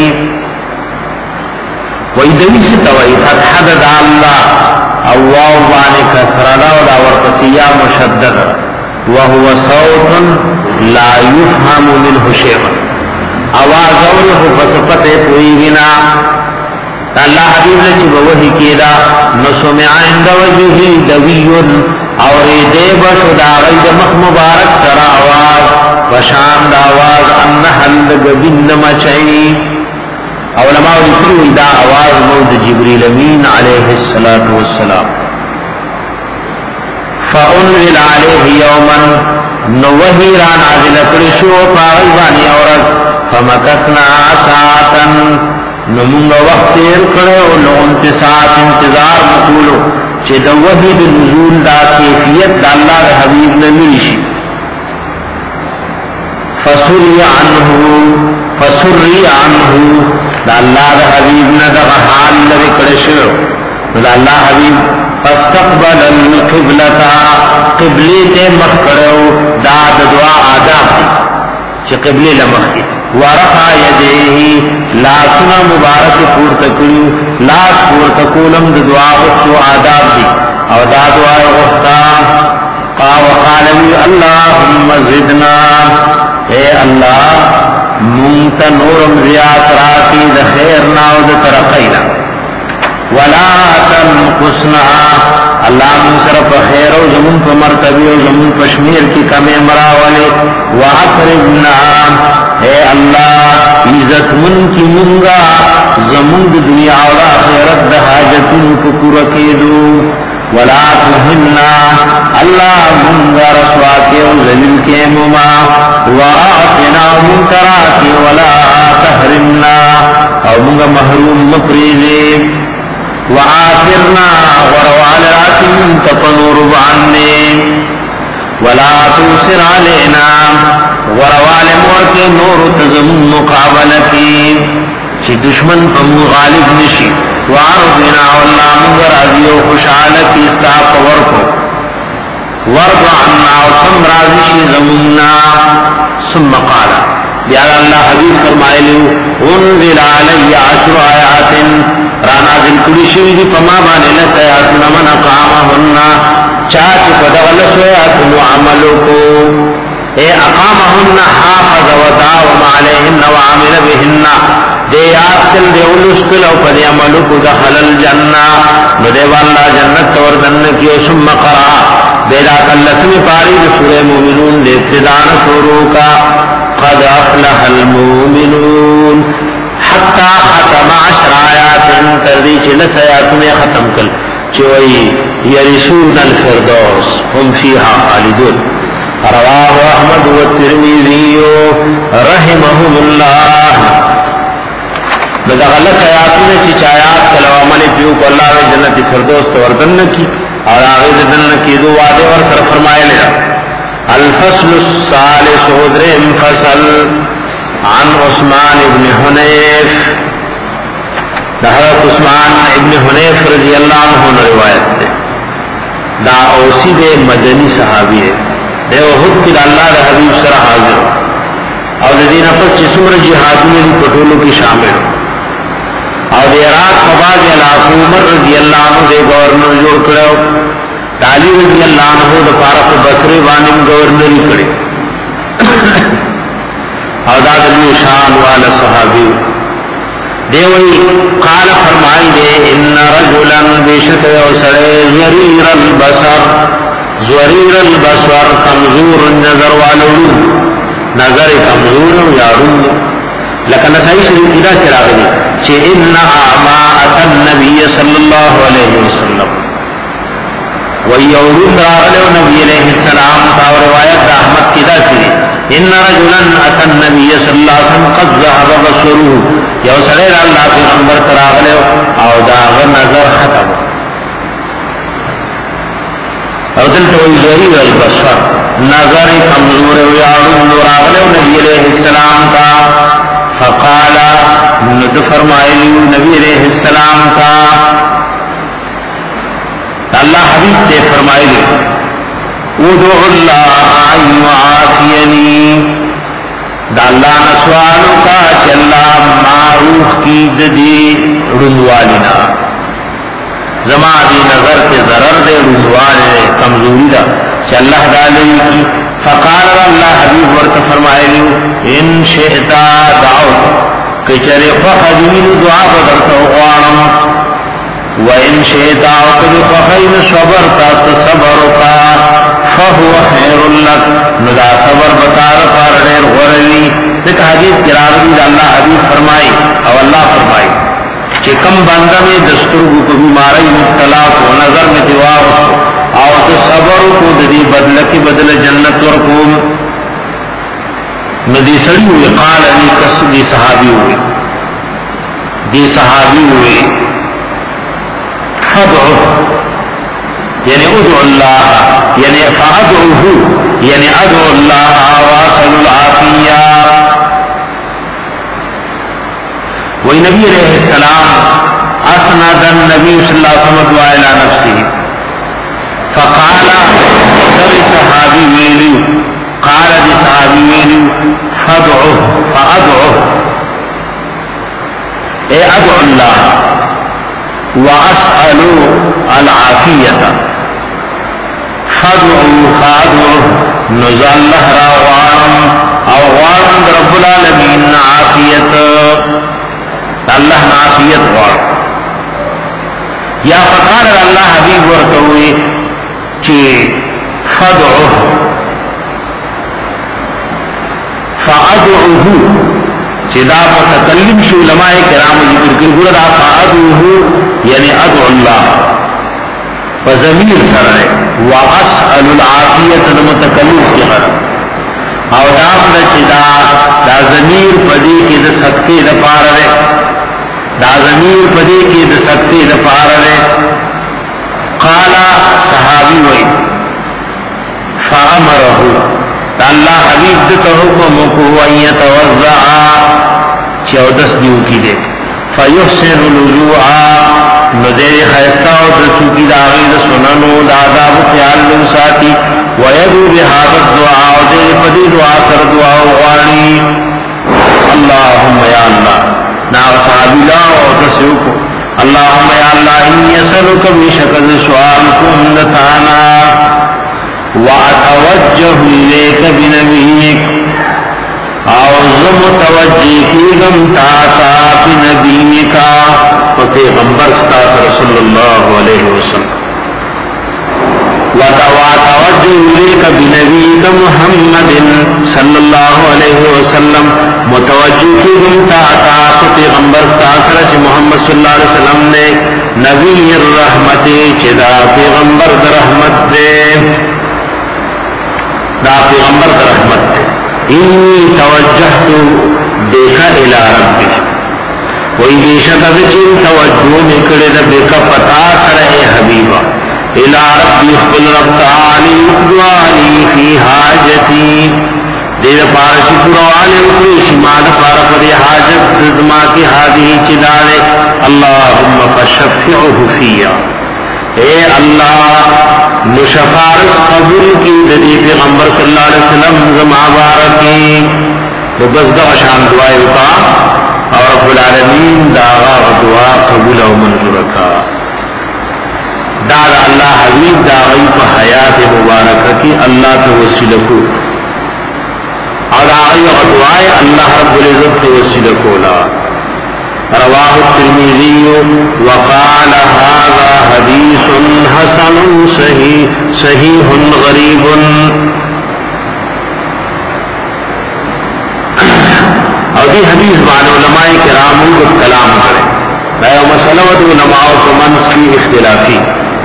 وی دوی ستوئی فتح دا اللہ اواو بانی کسرنا و دا ورقسیہ مشدد وهو صوت لا يفهم منه شيء آواز اول فصفت کوئی بنا اللہ حبیب نے چی بوہی کیدا نسمع عند وجهه دوی اور دے بشو دا غید مخ مبارک سر آواز وشان دا آواز انحل گبند مچئی علماء ذکری دا آواز مود جبریل امین علیہ السلام فانزل علیہ یوما نوہی را نازل کرشو پاغیبانی عورت فمکسنا ساعتا نمونگ وقت تیر کرے لغنت ساعت انتظار مکولو چه دا وحی دا نزول دا کیفیت دا اللہ دا حبیب نمیشی فسری عنہ فسری عنہ دا اللہ دا حبیب نا دا حال لگے کرشو دا اللہ حبیب فاستقبل القبلتا قبلی تے مخ کرو دا دا دعا آداب چه قبلی لمخی ورفع یدیہی لاسنا مبارک پورتکلیو لاس پورتکولم دا دعا اختو آداب دی او دا دعا اختا قا وقالوی اللہم زدنا اے اللہ منتا نورم زیاد راکی دا خیرنا و دا ترقینا ولا تنقصنا اللہ من صرف خیر و زمون پا مرتبی و زمون پشمیر کی کمی مراولی وعقربنا اے اللہ عزت من کی منگا زمون دنیا و آخرت دا حاجتن کو پورا کیدو ولا تهنا اللہ منگا رسوا کے و ذلیل کے مما وآتنا منکراتی ولا تحرمنا او منگا محروم مپریزے وآثرنا وروال راتم تپنور بعننے ولا توسر علینا وروال مورک نور تزمون مقابلتی چی دشمن پمو غالب نشی وعرضنا واللہ منگر عزیو خوشحالتی استاپ ورکو ورد عنا وصم رازشی زموننا ثم قالا بیاد اللہ حبیب فرمائے لیو انزل علی عشر آیات رانا ذل کلی شوی دی پما بانے لسیات نمن اقامہن چاچ پدغل سیات وعملو کو اے اقامہن حافظ وداوم علیہن وعمل بہن دے یاد کل دے اولوستل او پدی عملو کو دخل الجنہ ندے واللہ جنت وردن کی ثم قرآ بیدا کلسم پاری سورہ مومنون دے ابتدان شروع کا قد افلح المومنون حتی ختم عشر آیات تردی چلس آیات میں ختم کل چوئی یرسون الفردوس هم فیہا خالدون رواہ احمد والترمذی رحمهم اللہ بدغلق آیات میں چی چایات کلو عمل پیو کو اللہ و جنت فردوس توردن کی اور آغیز دن کی دو وعدے اور سر فرمائے لیا الفصل الثالث دریم فصل عن عثمان ابن حنیف حضرت عثمان ابن حنیف رضی اللہ عنہ روایت ہے دا اوسی دے مدنی صحابی ہے دے وحد کی اللہ دا حبیب سر حاضر اور دین اپس چسمر جہادی دی پٹولوں کی شامل اور دے عراق فباز علاقہ عمر رضی اللہ عنہ دے گورنر جوڑ کرو علی رضی اللہ عنہ دا پارف بصرے وانم گورنری کرے اور دا دلی شان والا صحابی دیوئی قال فرمائی دے ان رجلا بیشت یوسرے زریر البصر زریر البصر کمزور نظر والو نظر کمزور یارو لیکن نسائی شریف کدا چراغ دی چھ ان اعما اتى النبی صلی اللہ علیہ وسلم ویورون راغلو نبی علیہ السلام تا روایت احمد کدا چری ان رجلا اتى النبي صلى الله عليه وسلم قد ذهب بصره یو سره الله پیغمبر تراغله او داغه نظر ختم او دلته وی زری البصر نظر کمزور او یارو راغله نبی علیہ السلام کا فقال ند فرمایلی نبی علیہ السلام کا اللہ حبیب نے فرمایلی ادعو اللہ ان یعافینی دا اللہ نسوالو کا چلا معروف کی ددی رنوالنا زما دی نظر کے ضرر دے رنوال دے کمزوری دا چلا ڈالی کی فقال اللہ حبیب ورت فرمائے لیو ان شئتا دعوت کچرے فخدین دعا بدرتا غوانم وَإِن شِئْتَ عَقْدِ فَخَيْنَ صَبَرْتَ تَصَبَرُكَ فَهُوَ خَيْرٌ لَكَ ندا صبر بطار فارنیر غرلی دیکھ حدیث قرار دید اللہ حدیث فرمائی او اللہ فرمائی کہ کم بندہ میں دسترگو کو بیماری مبتلا کو نظر میں دیوار او تصبر کو دی بدل کی بدل جنت ورکو ندی سڑی ہوئی قال علی کس دی صحابی ہوئی دی صحابی ہوئی فادعو یعنی ادعو اللہ یعنی فادعوه یعنی ادعو اللہ واصل العافیہ وہی نبی علیہ السلام اسند النبی صلی اللہ علیہ وسلم الى نفسه فقال سر صحابی ویلی قال دی صحابی ویلی فادعو فادعو اے ادعو اللہ وَأَسْأَلُوا الْعَافِيَةَ فَادْعُوا فَادْعُوا نُزَلَّ رَوَانَمْ او غارم رب العالمین عافیت اللہ عافیت غار یا فقال اللہ حبیب ورکوی چی فَادْعُوا فَأَدْعُوهُ چی دا متکلم شو علماء کرام ذکر کر گوڑا دا فَأَدْعُوهُ یعنی ادعو اللہ وزمیر سر ہے وَأَسْأَلُ الْعَافِيَةَ متکلم کی غرم او دام دا چدا دا زمیر پدی کی دا صدقی دا پار رہے دا زمیر پدی کی دا صدقی دا پار رہے قالا صحابی وی فَأَمَرَهُ دا اللہ حبیب دتا حکم کو وَيَتَوَزَّعَا چودس دیو کی دے فَيُحْسِنُ الْوُضُوءَ ندیر خیستہ و دسوکی دا غیر سننو دا عذاب خیال لن ساتی ویدو بحادت دعا و دیر پدی دعا سر دعا و غانی اللہم یا اللہ ناغ صحابی لا و دسوکو اللہم یا اللہ انی اسلک بشکل سوال کن نتانا وَأَتَوَجَّهُ إِلَيْكَ بِنَبِيِّكَ اعظم توجہ کی گم تاتا پی نبی کا و پیغمبر ستاس رسول اللہ علیہ وسلم وَتَوَجَّهُ إِلَيْكَ بِنَبِيِّكَ مُحَمَّدٍ صلی اللہ علیہ وسلم متوجہ کی گم تاتا پی پیغمبر ستاس رسول محمد صلی اللہ علیہ وسلم نے نبی الرحمت چدا پیغمبر درحمت دے دا پیغمبر درحمت دے انی توجہت دیکھا الى ربی وی بیشک اگچین توجہ نکڑے دا بیکا پتا کرے حبیبا الى ربی اخبر رب تعالی اخدوانی فی حاجتی دیر پارچی پروالی اکری شمال پار پدی حاجت دزما کی حادی چدارے اللہم فشفعه فیا اے اللہ نشفارس قبول کی ددی پیغمبر صلی اللہ علیہ وسلم زما بارکی تو بس دا شان دعائی اکا اور رب العالمین داغا دعا قبول و منظور کا دار اللہ حبیب داغی پا حیات مبارکہ کی اللہ تو وسیلہ کو اور آئی دعائے اللہ رب العزت کے وسیلہ کولا رواہ الترمذی وقال هذا حدیث حسن صحیح صحیح غریب اور یہ حدیث بان علماء کرام کو کلام کرے میں مسئلہ علماء کو منس کی اختلافی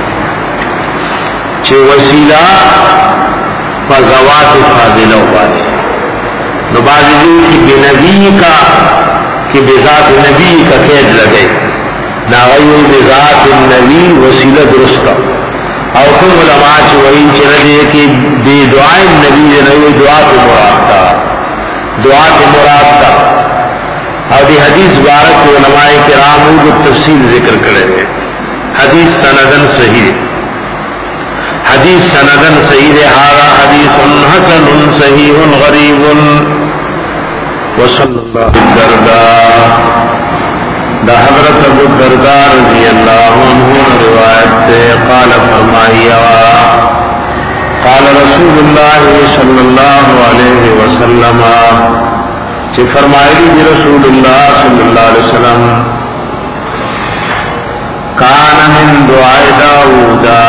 چھ وسیلہ فضوات فاضلہ والے نبازی کی بے نبی کا کہ بذات نبی کا قید لگے ناغیو بذات النبی وسیلہ درست اور کم علماء چوئی چلے کہ بے دعائیں نبی نبی دعا کے مراد کا دعا کے مراد کا اور یہ حدیث بارک علماء کرام کو تفصیل ذکر کرے گے حدیث سندن صحیح حدیث سندن صحیح ہارا حدیث حسن صحیح غریب وصلی اللہ الدرداء دا حضرت ابو الدرداء رضی اللہ عنہ روایت تے قال فرمائیا قال رسول اللہ صلی اللہ علیہ وسلم چی فرمائی دی رسول اللہ صلی اللہ علیہ وسلم کان من دعاء داؤدا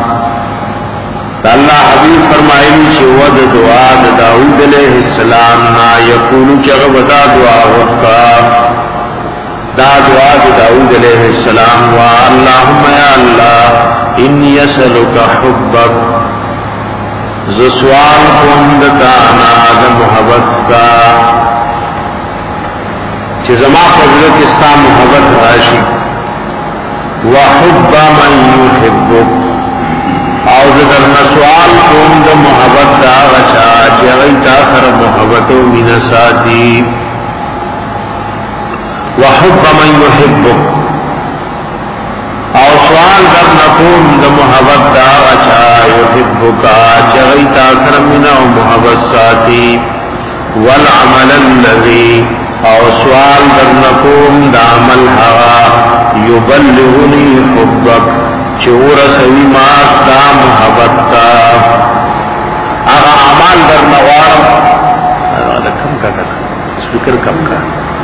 اللہ حبیب فرمائی چی ود دعا داؤد علیہ السلام نا یقولو چغب دا دعا وقتا دا دعا داؤد علیہ السلام وا اللہم یا اللہ انی اسلک حبک زسوال کند دانا دا محبت ستا چی زما فضلت استا محبت راشی وحب من یحبک او در نسوال کون دا محبت دا غچا چیغی تاثر محبت و من ساتی وحب من یحبک او سوال در نکون دا محبت دا غچا یحبکا چیغی تاثر من و محبت ساتی والعمل اللذی او سوال در نکون دا عمل حغا یبلغنی حبک چور سوی ماس دا محبت تا آغا عمال در نوارم آغا کم کا کم سپیکر کم کا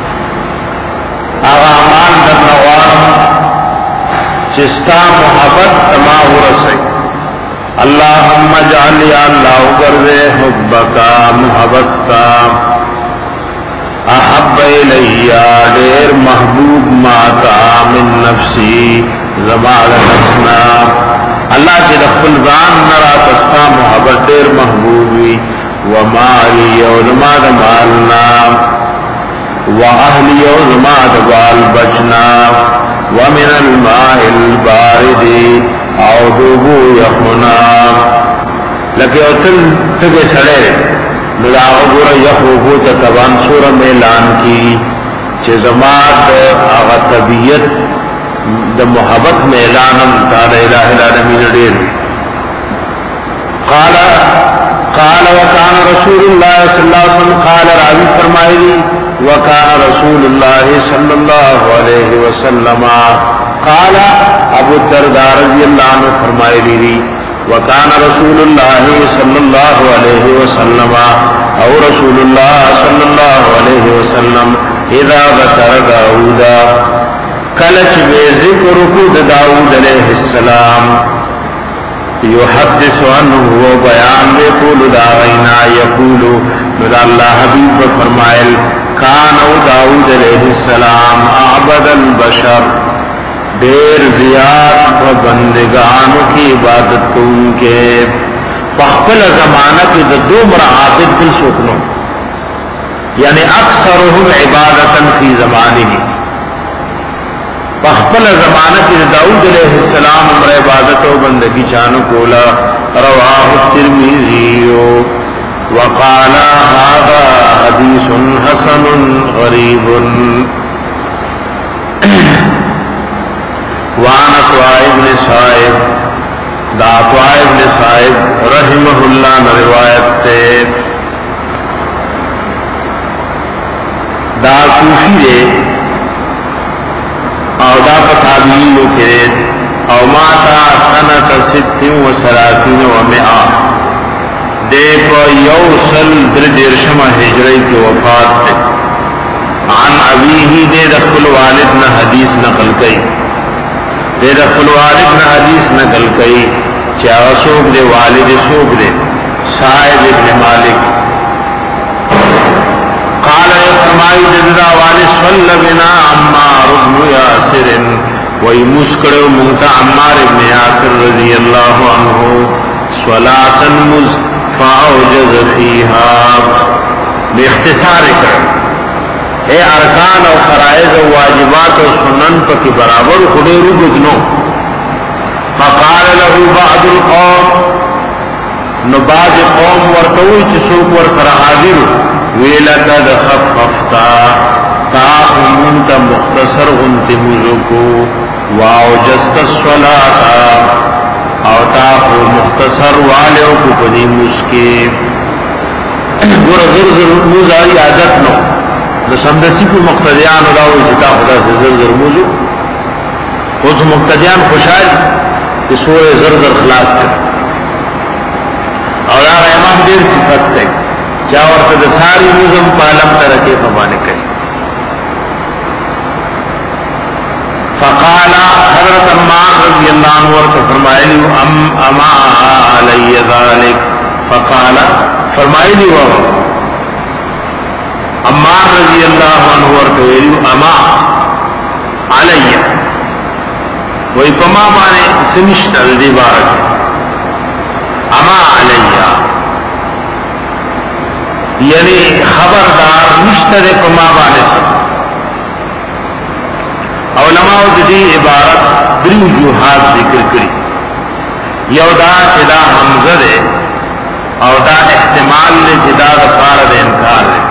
آغا عمال در نوارم چستا محبت تما ورسی اللہم جعل یا اللہ گرزے حبکا محبت تا احب الیہ دیر محبوب ماتا من نفسی زمال نفسنا اللہ چی دخل ذان نرا تستا محبت دیر محبوبی ومالی وزما دمالنا واہلی وزما دبال بچنا ومن الماء الباردی او دوبو یخنا لکی اتل تگے سڑے ملاغور یخوبو تتبان سور میلان کی چی زماد آغا طبیعت دا محبت میں اعلانم تعالی الہ العالمین دیر قال قال وکان رسول اللہ صلی اللہ علیہ وسلم قال راوی فرمائی وکان رسول اللہ صلی اللہ علیہ وسلم قال ابو الدرداء رضی اللہ عنہ فرمائی لی وکان رسول اللہ صلی اللہ علیہ وسلم او رسول اللہ صلی اللہ علیہ وسلم اذا ذکر داؤدا کلچ بے ذکر خود داؤد علیہ السلام یحدث عنہ و بیان بے قول داغینا یقولو مدى اللہ حبیب فرمائل کانو داؤد علیہ السلام اعبد البشر دیر زیاد و بندگانوں کی عبادت کو ان کے پخپل زمانہ کی دو مرعابد دل سکنو یعنی اکثرهم عبادتا فی زمانه پخپل زمانہ کی داؤد علیہ السلام عمر عبادت و بندگی چانو کولا رواہ الترمذی وقال هذا حديث حسن غريب. وعن عطاء بن صائب دا عطاء بن صائب رحمه اللہ نے روایت تے دا کوفی دے او دا تابعین کے او ماتا سنت ست و ثلاثین و مئہ دے پا یوصل در درشمہ ہجری کی وفات تے. عن ابیہی دے دخل والد نہ حدیث نقل کئی دے دخل والد نہ حدیث نقل کئی چاہ سوک دے والد سوک دے سائد ابن مالک قال فرمائی جزا والد صلی بنا عمار بن یاسر وی مسکڑو منتا عمار ابن یاسر رضی اللہ عنہ صلاة مز فاوجز فیہا بے اختصار کر اے ارکان او فرائض او واجبات او سنن پکی برابر خودے رو بگنو. فقال له بعض القوم نو بعض قوم ورطوئی چسوک ورسر حاضر ویلکد خففتا تا امونتا مختصر غنت مزکو واوجست الصلاة او تا مختصر والیو کو پدی مسکی گر گر گر موزاری عادت نو نو سمدسی کو مقتدیان راوی ستا خدا سے زر زر موزو خود مقتدیان خوشحال کہ سورہ زر زر خلاص کر اور آغا امام دیر صفت تے چاورت دساری موزم پالم ترکی فمانے کئی. فقالا حضرت عمار رضی اللہ عنہ ورطا فرمائی لیو ام اما علی ذالک فقالا فرمائی لیو عمار رضی اللہ عنہ ورطا ویلیو اما علی وی پما بانے سنشتر دی بارک اما علی یعنی خبردار نشتر پما بانے سن. علماء دی عبارت دری وجوہات ذکر کری یو دا چدا حمزہ دے او دا احتمال لے چدا دا فارد انکار دے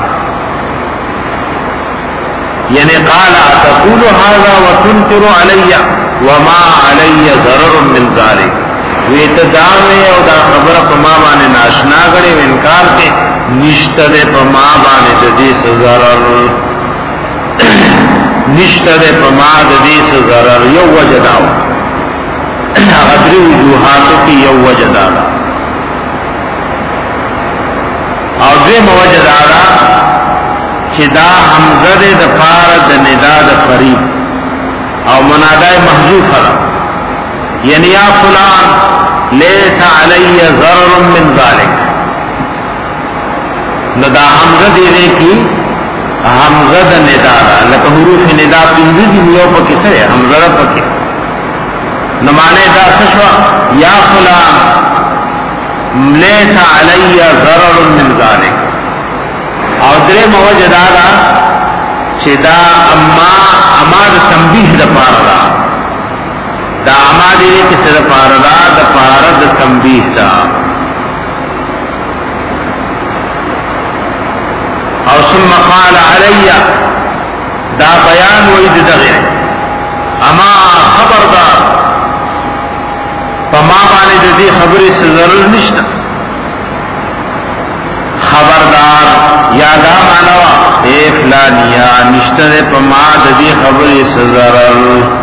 یعنی قال اتقول هذا وتنكر علي وما علي ضرر من ذلك ویتدار میں او دا خبر پما بانے ناشنا گڑے انکار کے نشتر پما بانے جدیس ضرر نشتر پما جدیس ضرر یو وجداو غدری وجوہاتو کی یو وجدالا او دیم وجدالا چی دا حمزه دے دا پارد ندا دا قریب او منادای محذوف را یعنی یا فلان لیس علی ضرر من ذالک ندا حمزه دے دے کی حمزه دا ندا دا لکه حروف ندا پنزی دی میو پکی سرے حمزه دا پکی نمانے دا سشوا یا فلان لیس علی ضرر من ذالک او درے موجه دادا چه دا اما اما دا تنبیح دا پاردا دا اما دیده کسی دا پاردا دا پارد دا تنبیح دا او ثم قال علی دا بیان وید دا غیر اما خبردار فما بانی دا دی خبری سے ضرور نشتا خبردار یادا مانوا اے فلانیا نشتر پما دی خبری سزرر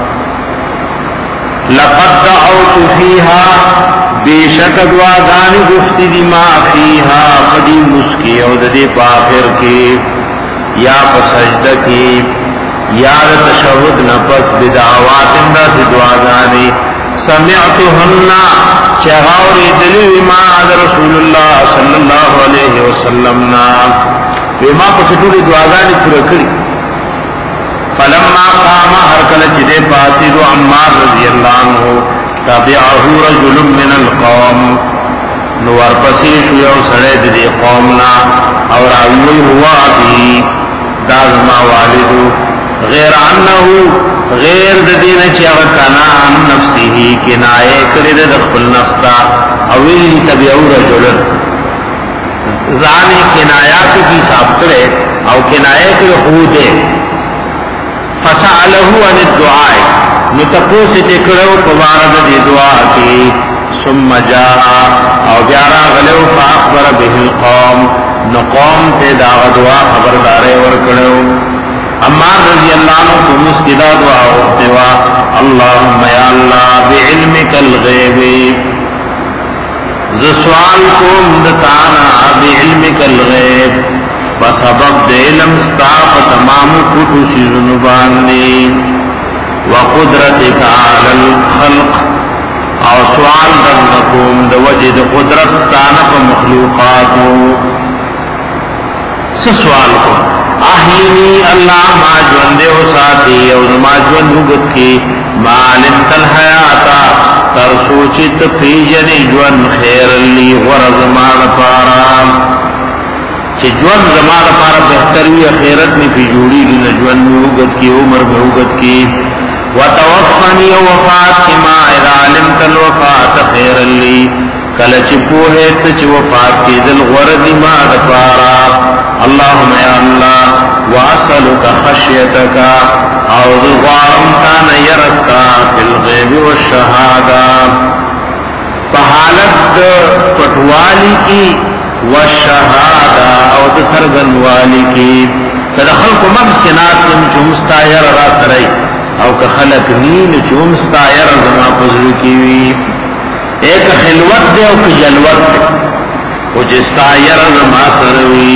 لقد دعوت فیہا بے شک دعاگانی گفتی دی ما فیہا فدی مسکی او دی پاخر کی یا پسجدہ کی یا تشہد نفس بدعوات اندہ سی دعاگانی سمعتهن چغاوری دلیل ما رسول اللہ صلی اللہ علیہ وسلم نا وما پچھوڑی دعاگانی پورا کری. فلما قام ہرکل چدے پاسید عمار رضی اللہ عنہ تابعہ رجل من القوم نوار پسیش یو سڑے دی قومنا اور اولی ہوا بھی دازما والدو غیر انہو غیر دین چیغ کنان نفسی ہی کنائے کرد دخل نفستا اولی تبعو رجل ځان کنایات کی صاحب کړي او کنایه کړي هو دې فسأله عن الدعاء نتپوس تکړو په واره د دعا کې ثم جاء او بیا راغلو فاخبر به القوم نقوم ته دا دعا خبرداري ورکړو عمار رضی اللہ عنہ کو مسکدہ دعا اختوا اللہم یا اللہ بعلمک الغیب زسوال کم دتانا بعلمک الغیب بسبب دے علم ستاف تمام کتو سیزن باندی وقدرتک علی الخلق او سوال درنکم دوجد قدرت ستانا پا مخلوقاتو سسوال کم احینی اللہ ما جوندے ہو ساتی او ما جوند ہوگت کی مالنت الحیاتا تر سوچت پیجنی جوند خیر لی غرض مان پارا چی جوند زمان پارا بہتروی خیرت میں پی جوڑی لی جوند ہوگت کی عمر میں ہوگت کی وتوفنی وفات کی ما اذا علمت الوفات خیر لی کلچ پوہیت چی وفات کی دل غرض مان پارا اللهم یا اللہ واسلک خشیتک او ذغارم کان یرستا فی الغیب والشہادہ پحالت پٹوالی کی والشہادہ او تسرگنوالی کی تدخل کو مبسکنات کم چومستا یر را سرائی او کخلق نین چومستا یر زما پزر کیوی ایک خلوت دے او کجلوت دے او جستا یر زما سروی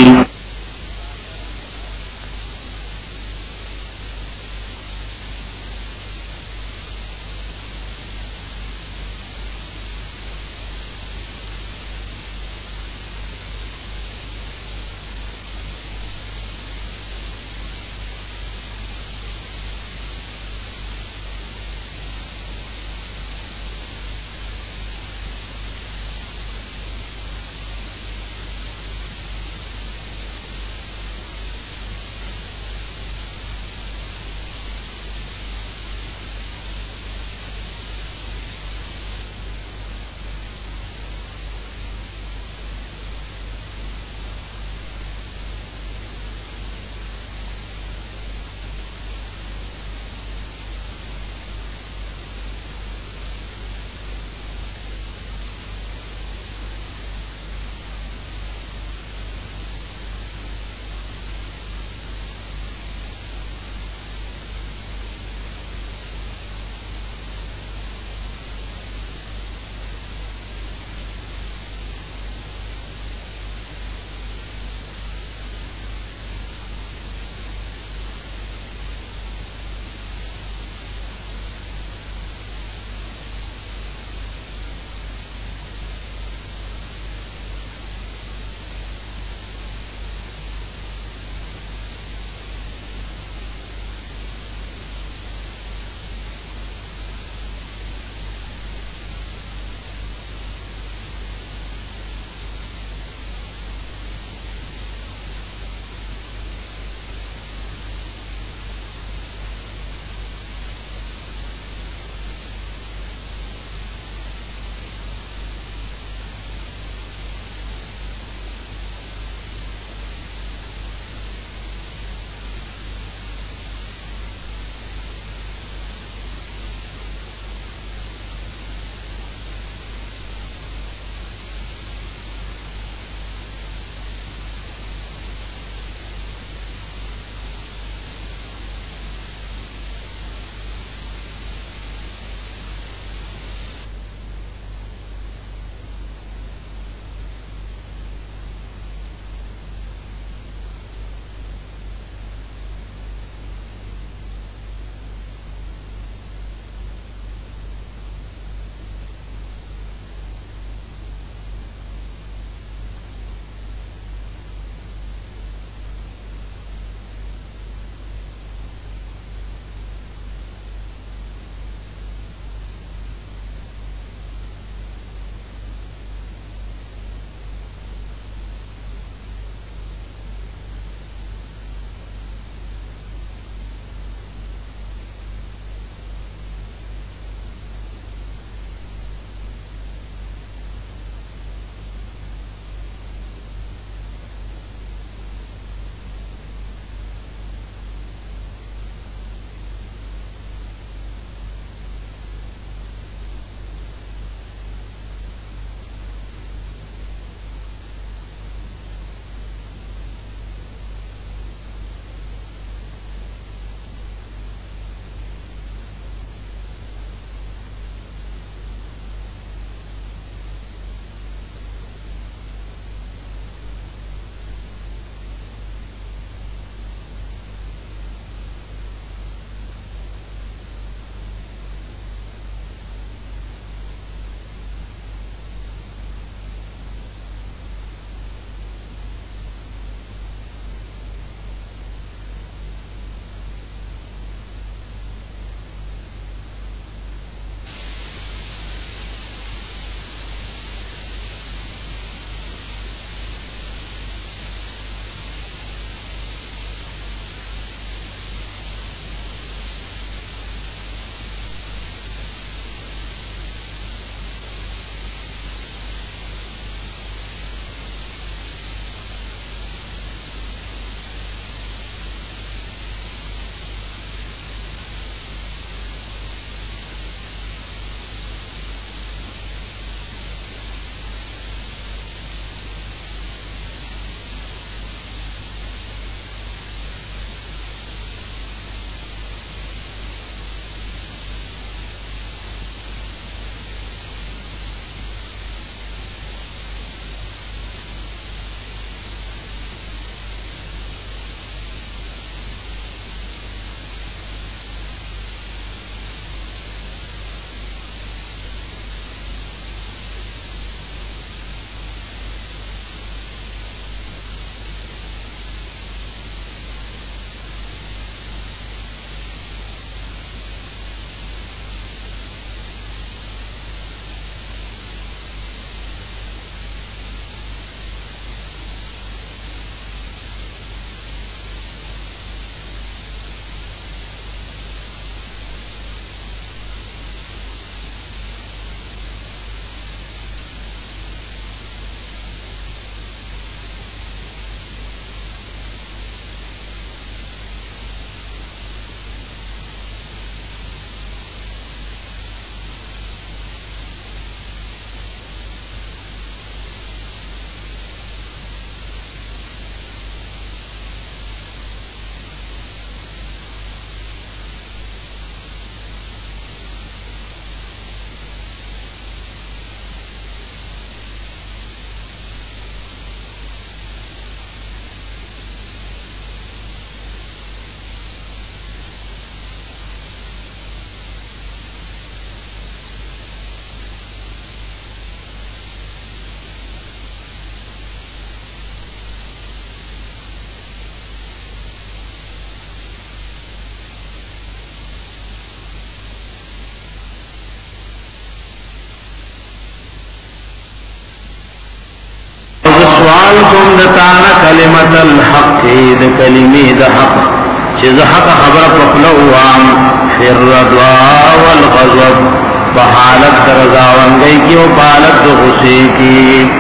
کلمت الحق د کلمې د حق چې زه حق خبره په خپل وام فی الرضا والغضب په حالت د رضاوندۍ کې او په حالت د غصې کې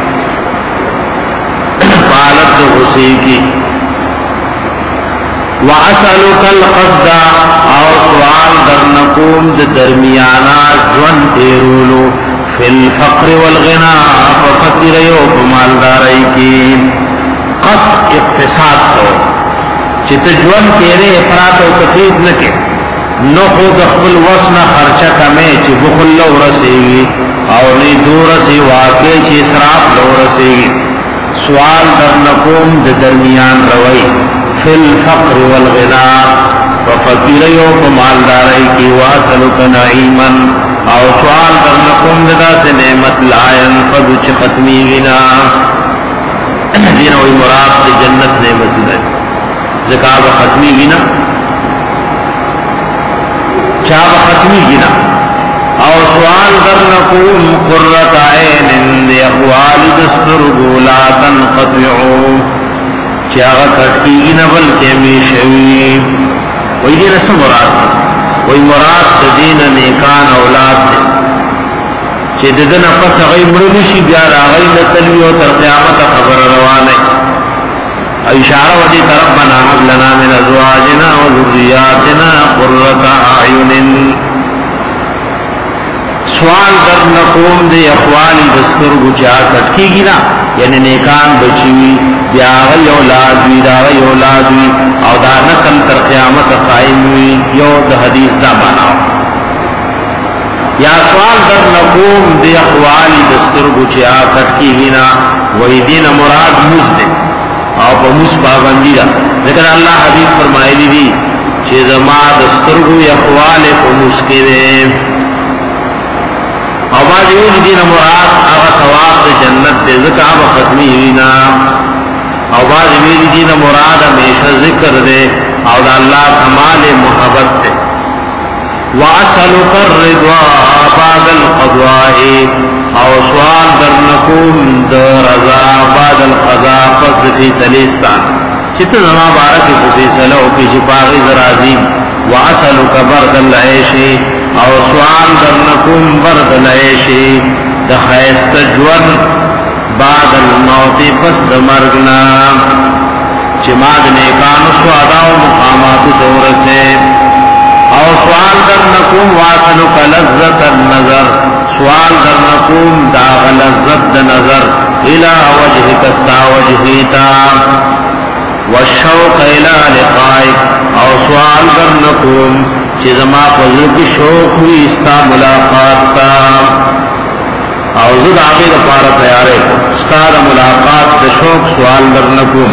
په حالت د غصې کې واسالک القصد او سوال درنکوم د درمیانا ژوند تیرولو فی الفقر والغنا ففقر یو مالدارای کی قصد اقتصاد تو چې ته ژوند تیرې افراط او تفرید نکې نو خو د خپل وسنه خرچه کمې چې بخل لو رسېږي او نه دور سي واقع چې اسراف لو رسېږي سوال درنکوم د درمیان روي فی الفقر والغنا وفقر یو مالدارای کی واسلک نعیما او سوال درنکوم ددا سے نعمت لائن فد چ ختمی وینا دین او مراد دی جنت نعمت ہے زکات ختمی وینا چا ختمی وینا او سوال درنکوم قرۃ عین اقوال دستر لا تنقطعوا چا کټی نه بل کې میشوي وې دې رسم مراد وی مراد دین نیکان اولاد دے چې ددن پس غي مړ شي بیا راغی نسل یو تر قیامت خبر روانه اشاره ودی طرف بنا لنا من ازواجنا وذرياتنا قرۃ اعین سوال در نقوم دی اخوال دستور گچا کټکیږي نا یعنی نیکان بچی بیا غي اولاد وی دا غي اولاد وی او دا نسل تر قیامت قائم وی یو د حدیث دا معنا یا سوال در نقوم دی اخوال دستور گچا کټکیږي نا وی دین مراد مزد او په مس باندې دا ذکر الله حبیب فرمایلی دي چې زما دستور گو اخوال په مسکره او باز یو دین مراد هغه ثواب د جنت دې زکه به ختمي وینا او باز یو دین مراد همیشه ذکر دې او د الله کمال محبت دې واسلک الرضا بعد القضاء او سوال درنکوم د رضا بعد القضاء پس فی سلیستان چې ته زما بارک فی سلو په جباغی راضی واسلک برد العيش او سوال درنکوم برد العیشی د خیست جون بعد الموت پس د مرگنا چې ما د نیکانو سوادا او مقامات دورسه او سوال درنکوم واسلک لذت النظر سوال درنکوم دا لذت د نظر الى وجهک استا وجهیتا والشوق الى لقائک او سوال درنکوم چې زما په لږ شوق وي استا ملاقات تا او زه د هغه لپاره تیارې استا د ملاقات د شوق سوال درنکوم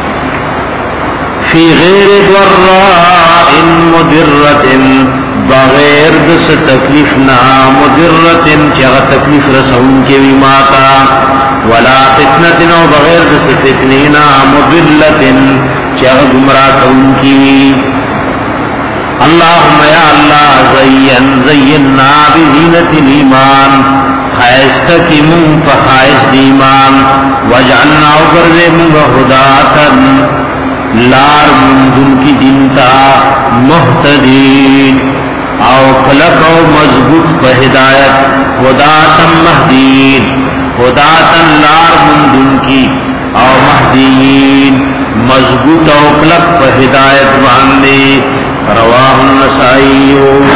فی غیر ضراء مضرة بغیر د تکلیف نه مضرة چې هغه تکلیف رسون کې وي ماتا ولا فتنه او بغیر د فتنې نه مضلة چې هغه گمراه کوم کې اللهم یا اللہ زین زیننا بزینت الایمان خیست کی من فخائص ایمان وجعلنا عبرز من هداتا لار من دن کی دنتا محتدین او خلق و مضبوط بہدایت هداتا مہدین هداتا لار من دن کی او مہدین مضبوط او خلق بہدایت باندے رواه النسائی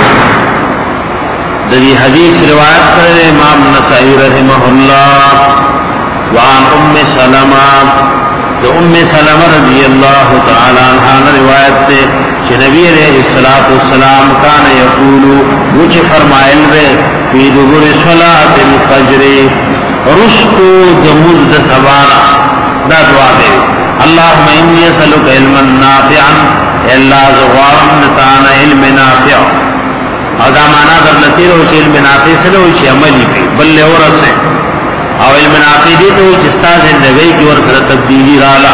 دلی حدیث روایت کرے امام نسائی رحمہ اللہ وعن ام سلمہ تو ام سلمہ رضی اللہ تعالی عنہ روایت تے کہ نبی علیہ الصلوۃ والسلام کان یقول مجھ فرمائل رے فی دبر صلاۃ الفجر رشتو دمز سبارا دا دعا دے اللهم انی اسألک علما نافعا اللہ زغوارم نتانا علم نافع او دا مانا در نتیر ہوچی علم نافع سے لوچی عملی پی بلے ورسے او علم نافع دیتا ہوچی ستا زندگی کی ورسل تبدیلی رالا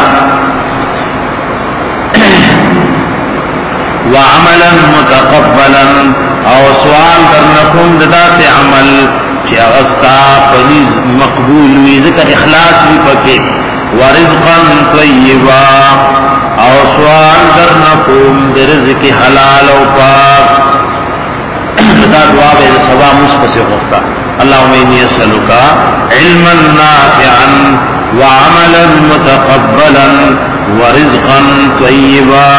وعملا متقبلا او سوال در نکون ددات عمل چی اغسطا پنیز مقبول وی ذکر اخلاص وی پکے ورزقا طیبا او سوال در نقوم در رزق حلال و پاک. دا دعا بے سبا مصفص غفتا اللہم انی اسألوکا علما نافعا وعملا متقبلا ورزقا طیبا.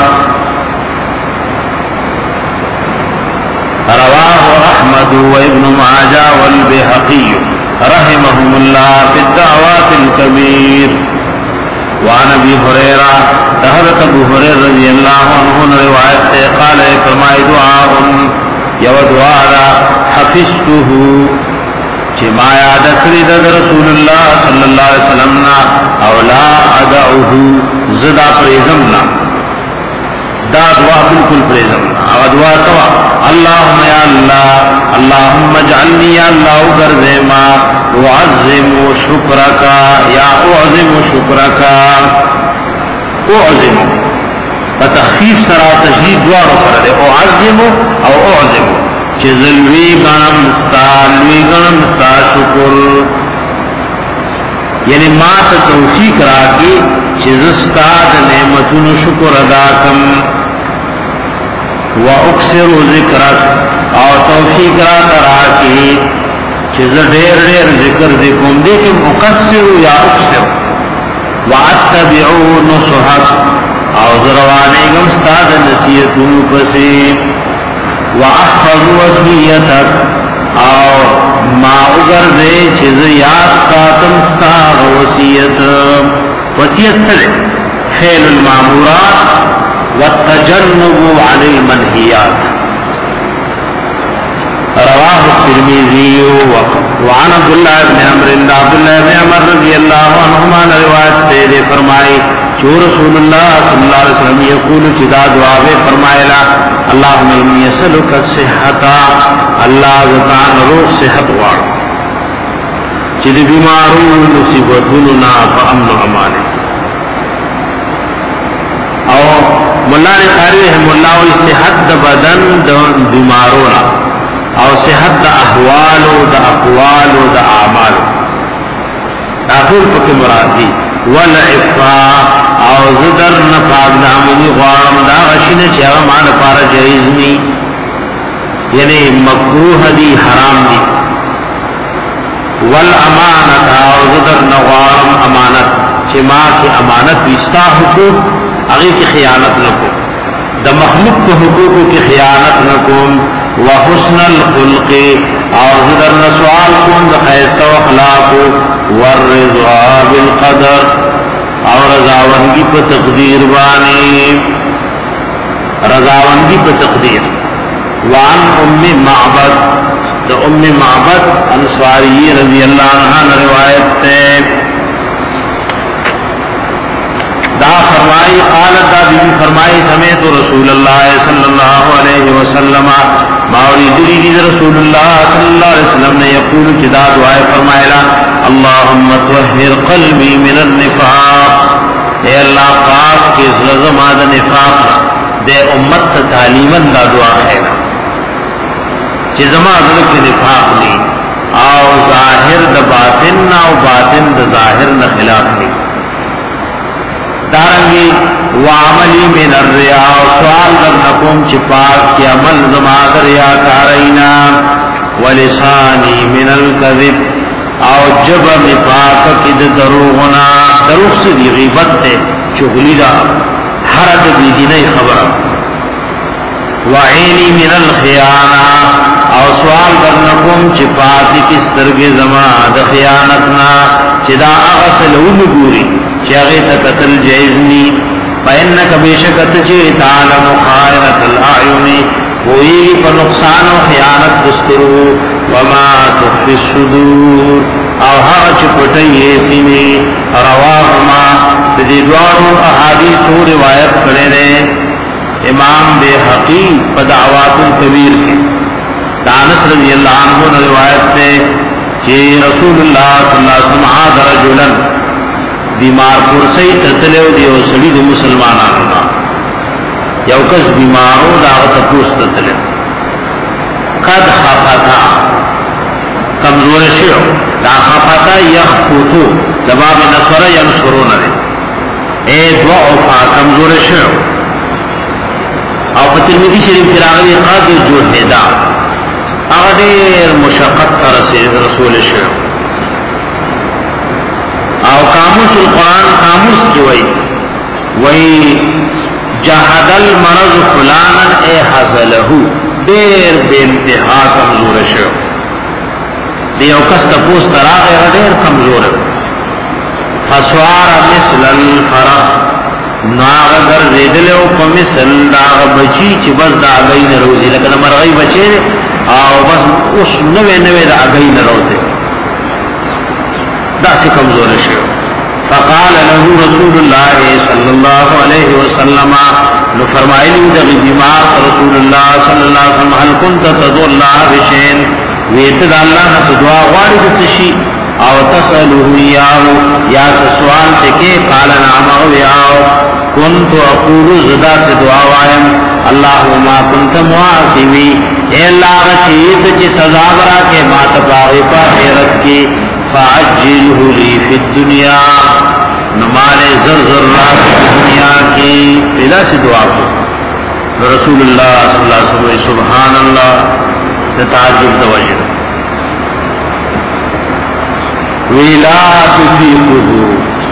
رواه احمد وابن ماجہ والبیہقی رحمهم الله في الدعوات الكبير. وعن ابي هريره حضرت ابو هريره رضي الله عنه روایت ہے قال فرمائے دعاء یو دعا حفظته چې ما یاد کړی د رسول الله صلی الله علیه وسلم نا او لا ادعوه زدا پریزمنا دا دعا بالکل پریزمنا او دعا کوا اللهم یا اللہ اللهم اجعلنی یا اللہ غرزما اعظم شکرکا یا اعظم شکرکا اعظم فتخفیف سرا تشدید دوار سره اعظم او اعظم چې زلوی غنم ستا لوی غنم ستا شکر یعنی ما ته توفیق راکې چې زستا د نعمتونو شکر ادا کم واکثر ذکرک او توفیق را تراکی چیز ډیر ډیر ذکر دې کوم دې کې مقصر یا اکثر واتبعو نصحک او زروانه کوم استاد نصیحتونو پسې واحفظ وصیتک او ما وګرځې چیز یاد ساتم استاد وصیت وصیت سره فعل المامورات والتجنب عن المنهيات. رواه الترمذي وعن عبد الله بن عمرو بن عبد الله بن عمر رضي الله عنهما روایت سے فرمائی کہ رسول اللہ صلی اللہ علیہ وسلم یقول چدا دعا میں فرمایا اللهم انی اسالک الصحۃ اللہ تعالی روح صحت واڑ چې بیمارو مصیبتونو نا امن و امان او مولا نے قاری رحم اللہ و صحت دا بدن دا بیمارونا او صحت دا احوال و دا اقوال و دا اعمال اقول پک مرادی والعفا او زدر نفاق دامنی غارم دا غشن چاہا مان پارا جائز نی یعنی مکروح دی حرام دی والامانت او زدر نغارم امانت چه ما کی امانت وستا حقوق اگے کی خیانت نہ کو دا مخلوق کو حقوق کی خیانت نہ کو وحسن الخلق اور ذکر نہ سوال کون دا خیستہ اخلاق والرضا بالقدر اور رضاوندی پر تقدیر بانی رضاوندی پر تقدیر. وعن ام معبد دا ام معبد انصاری رضی اللہ عنہ روایت تے دا فرمائی قالت دا بی فرمائی سمیت رسول اللہ صلی اللہ علیہ وسلم ماوری دلی دید رسول اللہ صلی اللہ علیہ وسلم نے یقول چدا دعائے فرمائلا اللہم طہر قلبی من النفاق اے اللہ پاک کے زلزمہ دا نفاق دے امت تعلیمن دا دعا خیرہ چیزمہ ذلک نفاق لی او ظاہر دا باطن نا او باطن دا ظاہر نا خلاف لی دارنگی وعملی من الریا سوال در نکوم چپاک کی عمل زماد ریا کارینا ولسانی من الكذب او جب مپاک کی دروغنا دروغ سے دی غیبت تے چغلی دا حرد دی دینی خبر وعینی من الخیانہ او سوال در نکوم چپاکی کس درگ زماد خیانتنا چدا اغسل ونگوری چاہے تقتل جائزنی فإنک بیشکت چی تعلم خائنت الأعیونی کوئی پر نقصان و خیانت دسترو وما تخفی الصدور او ہاں چپٹئی سینے رواہما تدیدوارو احادیث و روایت کرے دے امام بے حقیق پدعوات الکبیر کے دانس رضی اللہ عنہ روایت تے کہ رسول اللہ صلی اللہ علیہ وسلم عاد رجلا بیمار پرسی تتلیو دیو سڑی دی مسلمانانو نا یو کس بیمارو داغت پوس تتلیو قد خفتا کمزور شیو دا خفتا یخفوتو دباب نصر ینصرون دے اے ضعفا کمزور شو او په ترمذی شریف کې راغلی قد جهدا هغه ډېر مشقت تر رسول شو او قاموس القرآن قاموس کی وئی وئی جهد المرض فلانا اے حزله دیر بے انتہا کمزور شو دیو کس تپوس تراغ ډېر کمزور فسوار مثل الفرح ناغ گرزیدلو پا مثل داغ بچی چی بس دا اگئی نروزی لکن مرغی بچے او بس اس نوے نوے دا اگئی نروزی دا سی کمزور شو فقال له رسول اللہ صلی اللہ علیہ وسلم نو فرمائلی دا بیمار رسول اللہ صلی اللہ علیہ وسلم حل کنت تدو اللہ بشین ویتد اللہ نس دعا غاری بسشی او تسألوه یاو یا سوال تکے قال نعمه یاو کنت اقول زدا سے دعا وائم اللہم کنت معاقبی اے اللہ رچیت چی سزا برا کے مات پاغی پا خیرت کی فعجلہ لی فی الدنیا نمال زر زر را فی الدنیا کی پیدا سے دعا کو رسول اللہ صلی اللہ علیہ وسلم سبحان اللہ تعجب دوجر ویلا تفیقه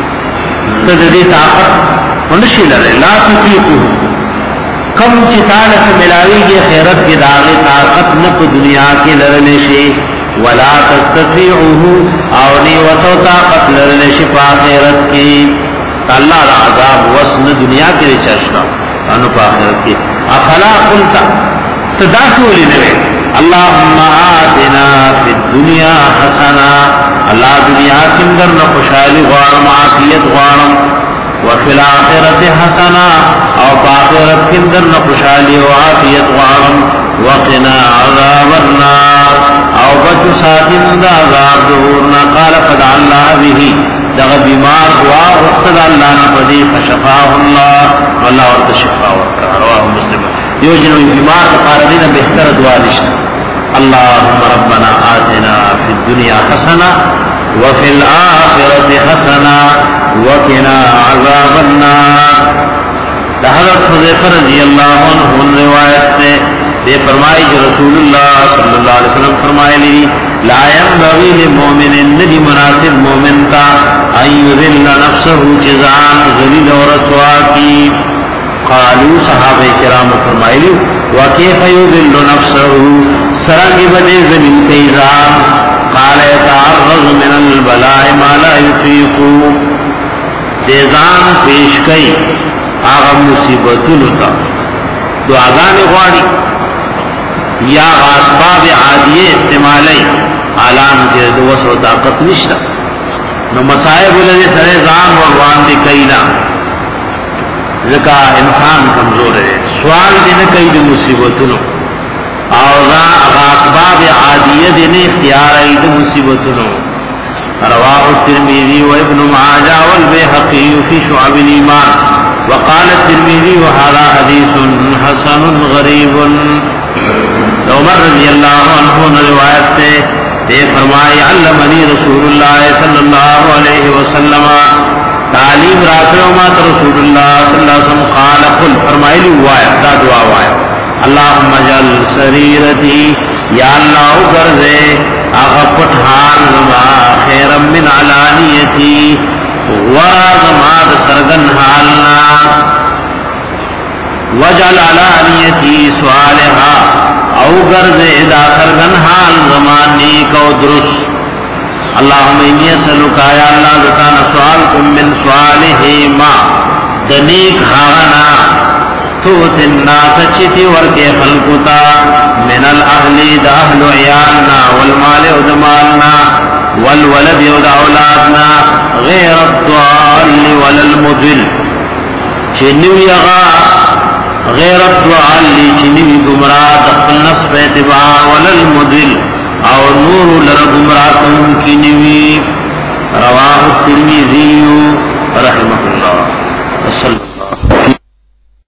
تدری طاقت ونشی لرے لا تفیقه کم چتال سے ملاوی کی خیرت کی داغی طاقت نپ دنیا کی لرنشی ولا تستطیعه اونی وسو طاقت لرنشی پا خیرت کی اللہ را عذاب وسن دنیا کی چشنا انو پا خیرت کی افلا قلتا تداسولی نوے اللہم آتنا فی الدنیا حسنا اللہ دنیا کندر نہ خوشحالی غارم عافیت غارم وفی الاخرت حسنا او باخرت کندر نہ خوشحالی و عافیت غارم وقنا عذاب النار او بچو ساتن دا عذاب دورنا قال قد اللہ بھی دغ بیمار ہوا وقت اللہ نفدی فشفاہ اللہ واللہ ورد شفاہ ورکا رواہ مسلم یو جنوی بیمار قاردین بہتر دعا نشتا اللهم ربنا آتنا في الدنيا حسنة وفي الآخرة حسنة وقنا عذاب النار حضرت حذیفہ رضی اللہ عنہ روایت سے یہ فرمائی جو رسول اللہ صلی اللہ علیہ وسلم فرمائے لی لا ينبغي للمؤمن ندی مناسب مومن کا ان يذل نفسه جزان ذلیل و رسوا کی قالوا صحابہ کرام فرمائے لی وكيف يذل نفسه سرنگی بدے زمین کئیزان قال يتعرض من البلاء ما لا يطيق دیزان پیش کئی آغا مصیبتون تا دعاگان غواری یا اسباب عادیه استعمالی علام جرد وسو طاقت نشتا نو مصائب لدے سرے زان وروان دی کئینا ذکا انسان کمزور ہے سوال دینے کئی دی مصیبتونو اوزا اسباب عادیہ دینے اختیار اید مصیبتنو رواہ الترمذی و ابن ماجہ والبیہقی فی شعب الایمان وقال الترمذی وهذا حدیث حسن غریب عمر رضی اللہ عنہ روایت سے دے فرمائی علمنی رسول اللہ صلی اللہ علیہ وسلم تعلیم راسل امات رسول اللہ صلی اللہ علیہ وسلم قال قل فرمائی لی وائد دا دعا وائد اللہم جل سریرتی یا اللہ گرزے اغفت حال زما خیرم من علانیتی ورازماد سرگن حالنا وجل علانیتی سوالحا او گرزے دا سرگن حال زمان نیک و درست اللہم انی اسلوکا یا اللہ دتانا سوالکم من سوالہ ما دنیک حاغنا توت الناس چتی ورکے خلقتا من الاہلی دا اہل عیالنا والمال ادمالنا والولد ود اولادنا غیر الضال والمضل چنوی اغا غیر الضال چنوی گمراہ دخل نصف اعتبار والمضل او نور لر گمراہ کی نوی رواہ الترمذی رحمہ اللہ وسلم